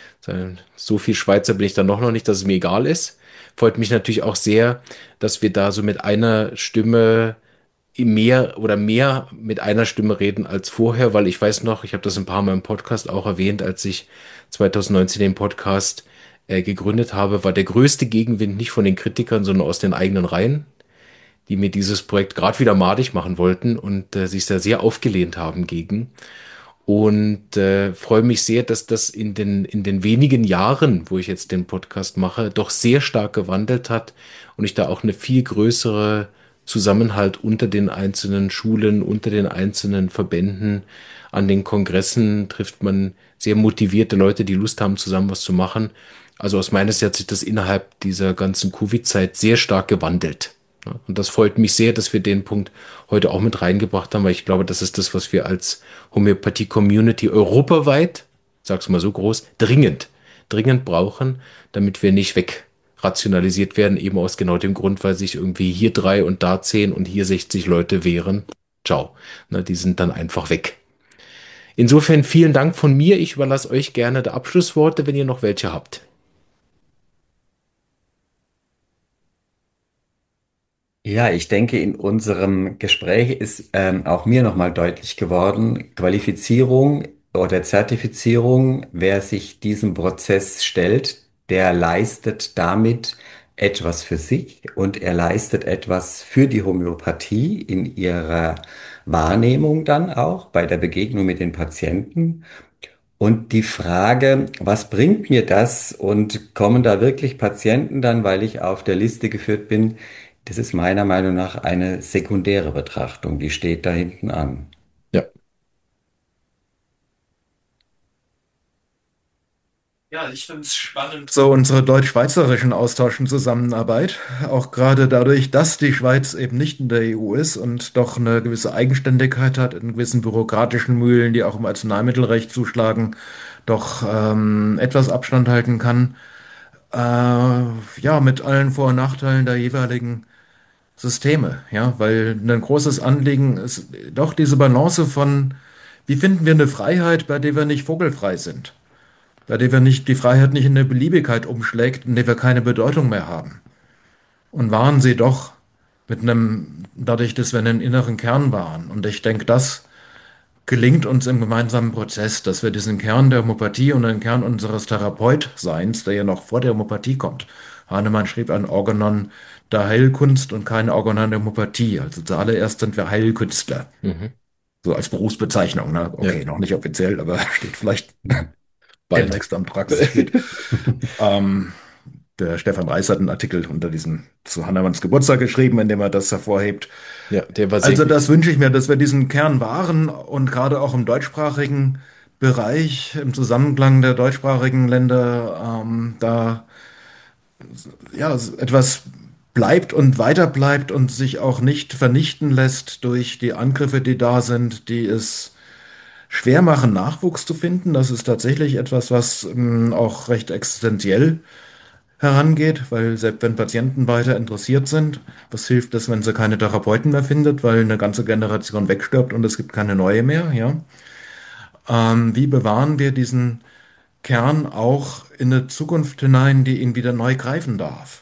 So viel Schweizer bin ich dann noch noch nicht, dass es mir egal ist. Freut mich natürlich auch sehr, dass wir da so mit einer Stimme mehr oder mehr mit einer Stimme reden als vorher, weil ich weiß noch, ich habe das ein paar Mal im Podcast auch erwähnt, als ich zwanzig neunzehn den Podcast äh, gegründet habe, war der größte Gegenwind nicht von den Kritikern, sondern aus den eigenen Reihen, die mir dieses Projekt gerade wieder madig machen wollten und äh, sich da sehr aufgelehnt haben gegen. Und äh, freue mich sehr, dass das in den, in den wenigen Jahren, wo ich jetzt den Podcast mache, doch sehr stark gewandelt hat und ich da auch eine viel größere Zusammenhalt unter den einzelnen Schulen, unter den einzelnen Verbänden, an den Kongressen trifft man sehr motivierte Leute, die Lust haben, zusammen was zu machen. Also aus meiner Sicht hat sich das innerhalb dieser ganzen Covid-Zeit sehr stark gewandelt. Ja, und das freut mich sehr, dass wir den Punkt heute auch mit reingebracht haben, weil ich glaube, das ist das, was wir als Homöopathie-Community europaweit, sag's mal so groß, dringend, dringend brauchen, damit wir nicht wegrationalisiert werden, eben aus genau dem Grund, weil sich irgendwie hier drei und da zehn und hier sechzig Leute wehren. Ciao. Na, die sind dann einfach weg. Insofern vielen Dank von mir. Ich überlasse euch gerne die Abschlussworte, wenn ihr noch welche habt. Ja, ich denke, in unserem Gespräch ist ähm, auch mir nochmal deutlich geworden, Qualifizierung oder Zertifizierung, wer sich diesem Prozess stellt, der leistet damit etwas für sich und er leistet etwas für die Homöopathie in ihrer Wahrnehmung dann auch bei der Begegnung mit den Patienten. Und die Frage, was bringt mir das und kommen da wirklich Patienten dann, weil ich auf der Liste geführt bin, das ist meiner Meinung nach eine sekundäre Betrachtung, die steht da hinten an. Ja, Ja, ich finde es spannend. So unsere deutsch-schweizerischen Austausch und Zusammenarbeit, auch gerade dadurch, dass die Schweiz eben nicht in der E U ist und doch eine gewisse Eigenständigkeit hat, in gewissen bürokratischen Mühlen, die auch im Arzneimittelrecht zuschlagen, doch ähm, etwas Abstand halten kann. Äh, ja, mit allen Vor- und Nachteilen der jeweiligen Systeme, ja, weil ein großes Anliegen ist doch diese Balance von, wie finden wir eine Freiheit, bei der wir nicht vogelfrei sind, bei der wir nicht die Freiheit nicht in eine Beliebigkeit umschlägt, in der wir keine Bedeutung mehr haben. Und wahren sie doch mit einem, dadurch, dass wir einen inneren Kern wahren. Und ich denke, das gelingt uns im gemeinsamen Prozess, dass wir diesen Kern der Homöopathie und den Kern unseres Therapeutseins, der ja noch vor der Homöopathie kommt. Hahnemann schrieb ein Organon der Heilkunst und kein Organon der Homöopathie. Also zuallererst sind wir Heilkünstler. mhm. So als Berufsbezeichnung, ne? Ja, Okay, noch nicht offiziell, aber steht vielleicht bald. demnächst am Praxisschild. ähm, Der Stefan Reis hat einen Artikel unter diesem zu Hahnemanns Geburtstag geschrieben, in dem er das hervorhebt. Ja, der war sehr Also gut. das wünsche ich mir, dass wir diesen Kern wahren und gerade auch im deutschsprachigen Bereich, im Zusammenklang der deutschsprachigen Länder, ähm, da ja etwas bleibt und weiter bleibt und sich auch nicht vernichten lässt durch die Angriffe, die da sind, die es schwer machen, Nachwuchs zu finden. Das ist tatsächlich etwas, was ähm, auch recht existenziell herangeht, weil selbst wenn Patienten weiter interessiert sind, was hilft es, wenn sie keine Therapeuten mehr findet, weil eine ganze Generation wegstirbt und es gibt keine neue mehr, ja? Ähm, wie bewahren wir diesen Kern auch in eine Zukunft hinein, die ihn wieder neu greifen darf?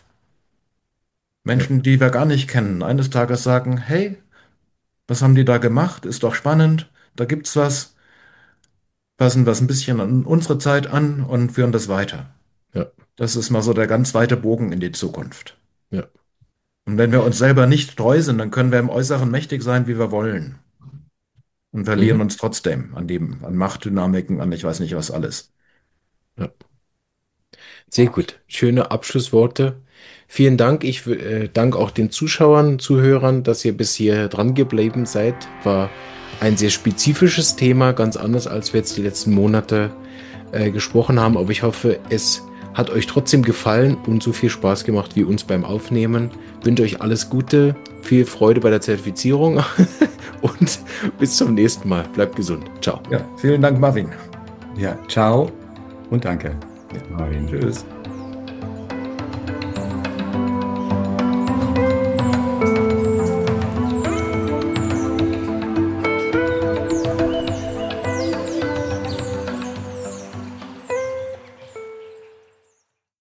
Ja, Menschen, die wir gar nicht kennen, eines Tages sagen, hey, was haben die da gemacht? Ist doch spannend, da gibt's was, passen wir es ein bisschen an unsere Zeit an und führen das weiter. ja, Das ist mal so der ganz weite Bogen in die Zukunft. ja. Und wenn wir uns selber nicht treu sind, dann können wir im Äußeren mächtig sein, wie wir wollen. Und verlieren Mhm. uns trotzdem an dem, an Machtdynamiken, an ich weiß nicht was alles. Ja. Sehr gut. Schöne Abschlussworte. Vielen Dank. Ich äh, danke auch den Zuschauern, Zuhörern, dass ihr bis hier dran geblieben seid. War ein sehr spezifisches Thema, ganz anders, als wir jetzt die letzten Monate äh, gesprochen haben. Aber ich hoffe, es hat euch trotzdem gefallen und so viel Spaß gemacht wie uns beim Aufnehmen. Wünsche euch alles Gute, viel Freude bei der Zertifizierung und bis zum nächsten Mal. Bleibt gesund. Ciao. Ja, vielen Dank, Marvin. Ja, ciao und danke. Ja, Marvin. tschüss.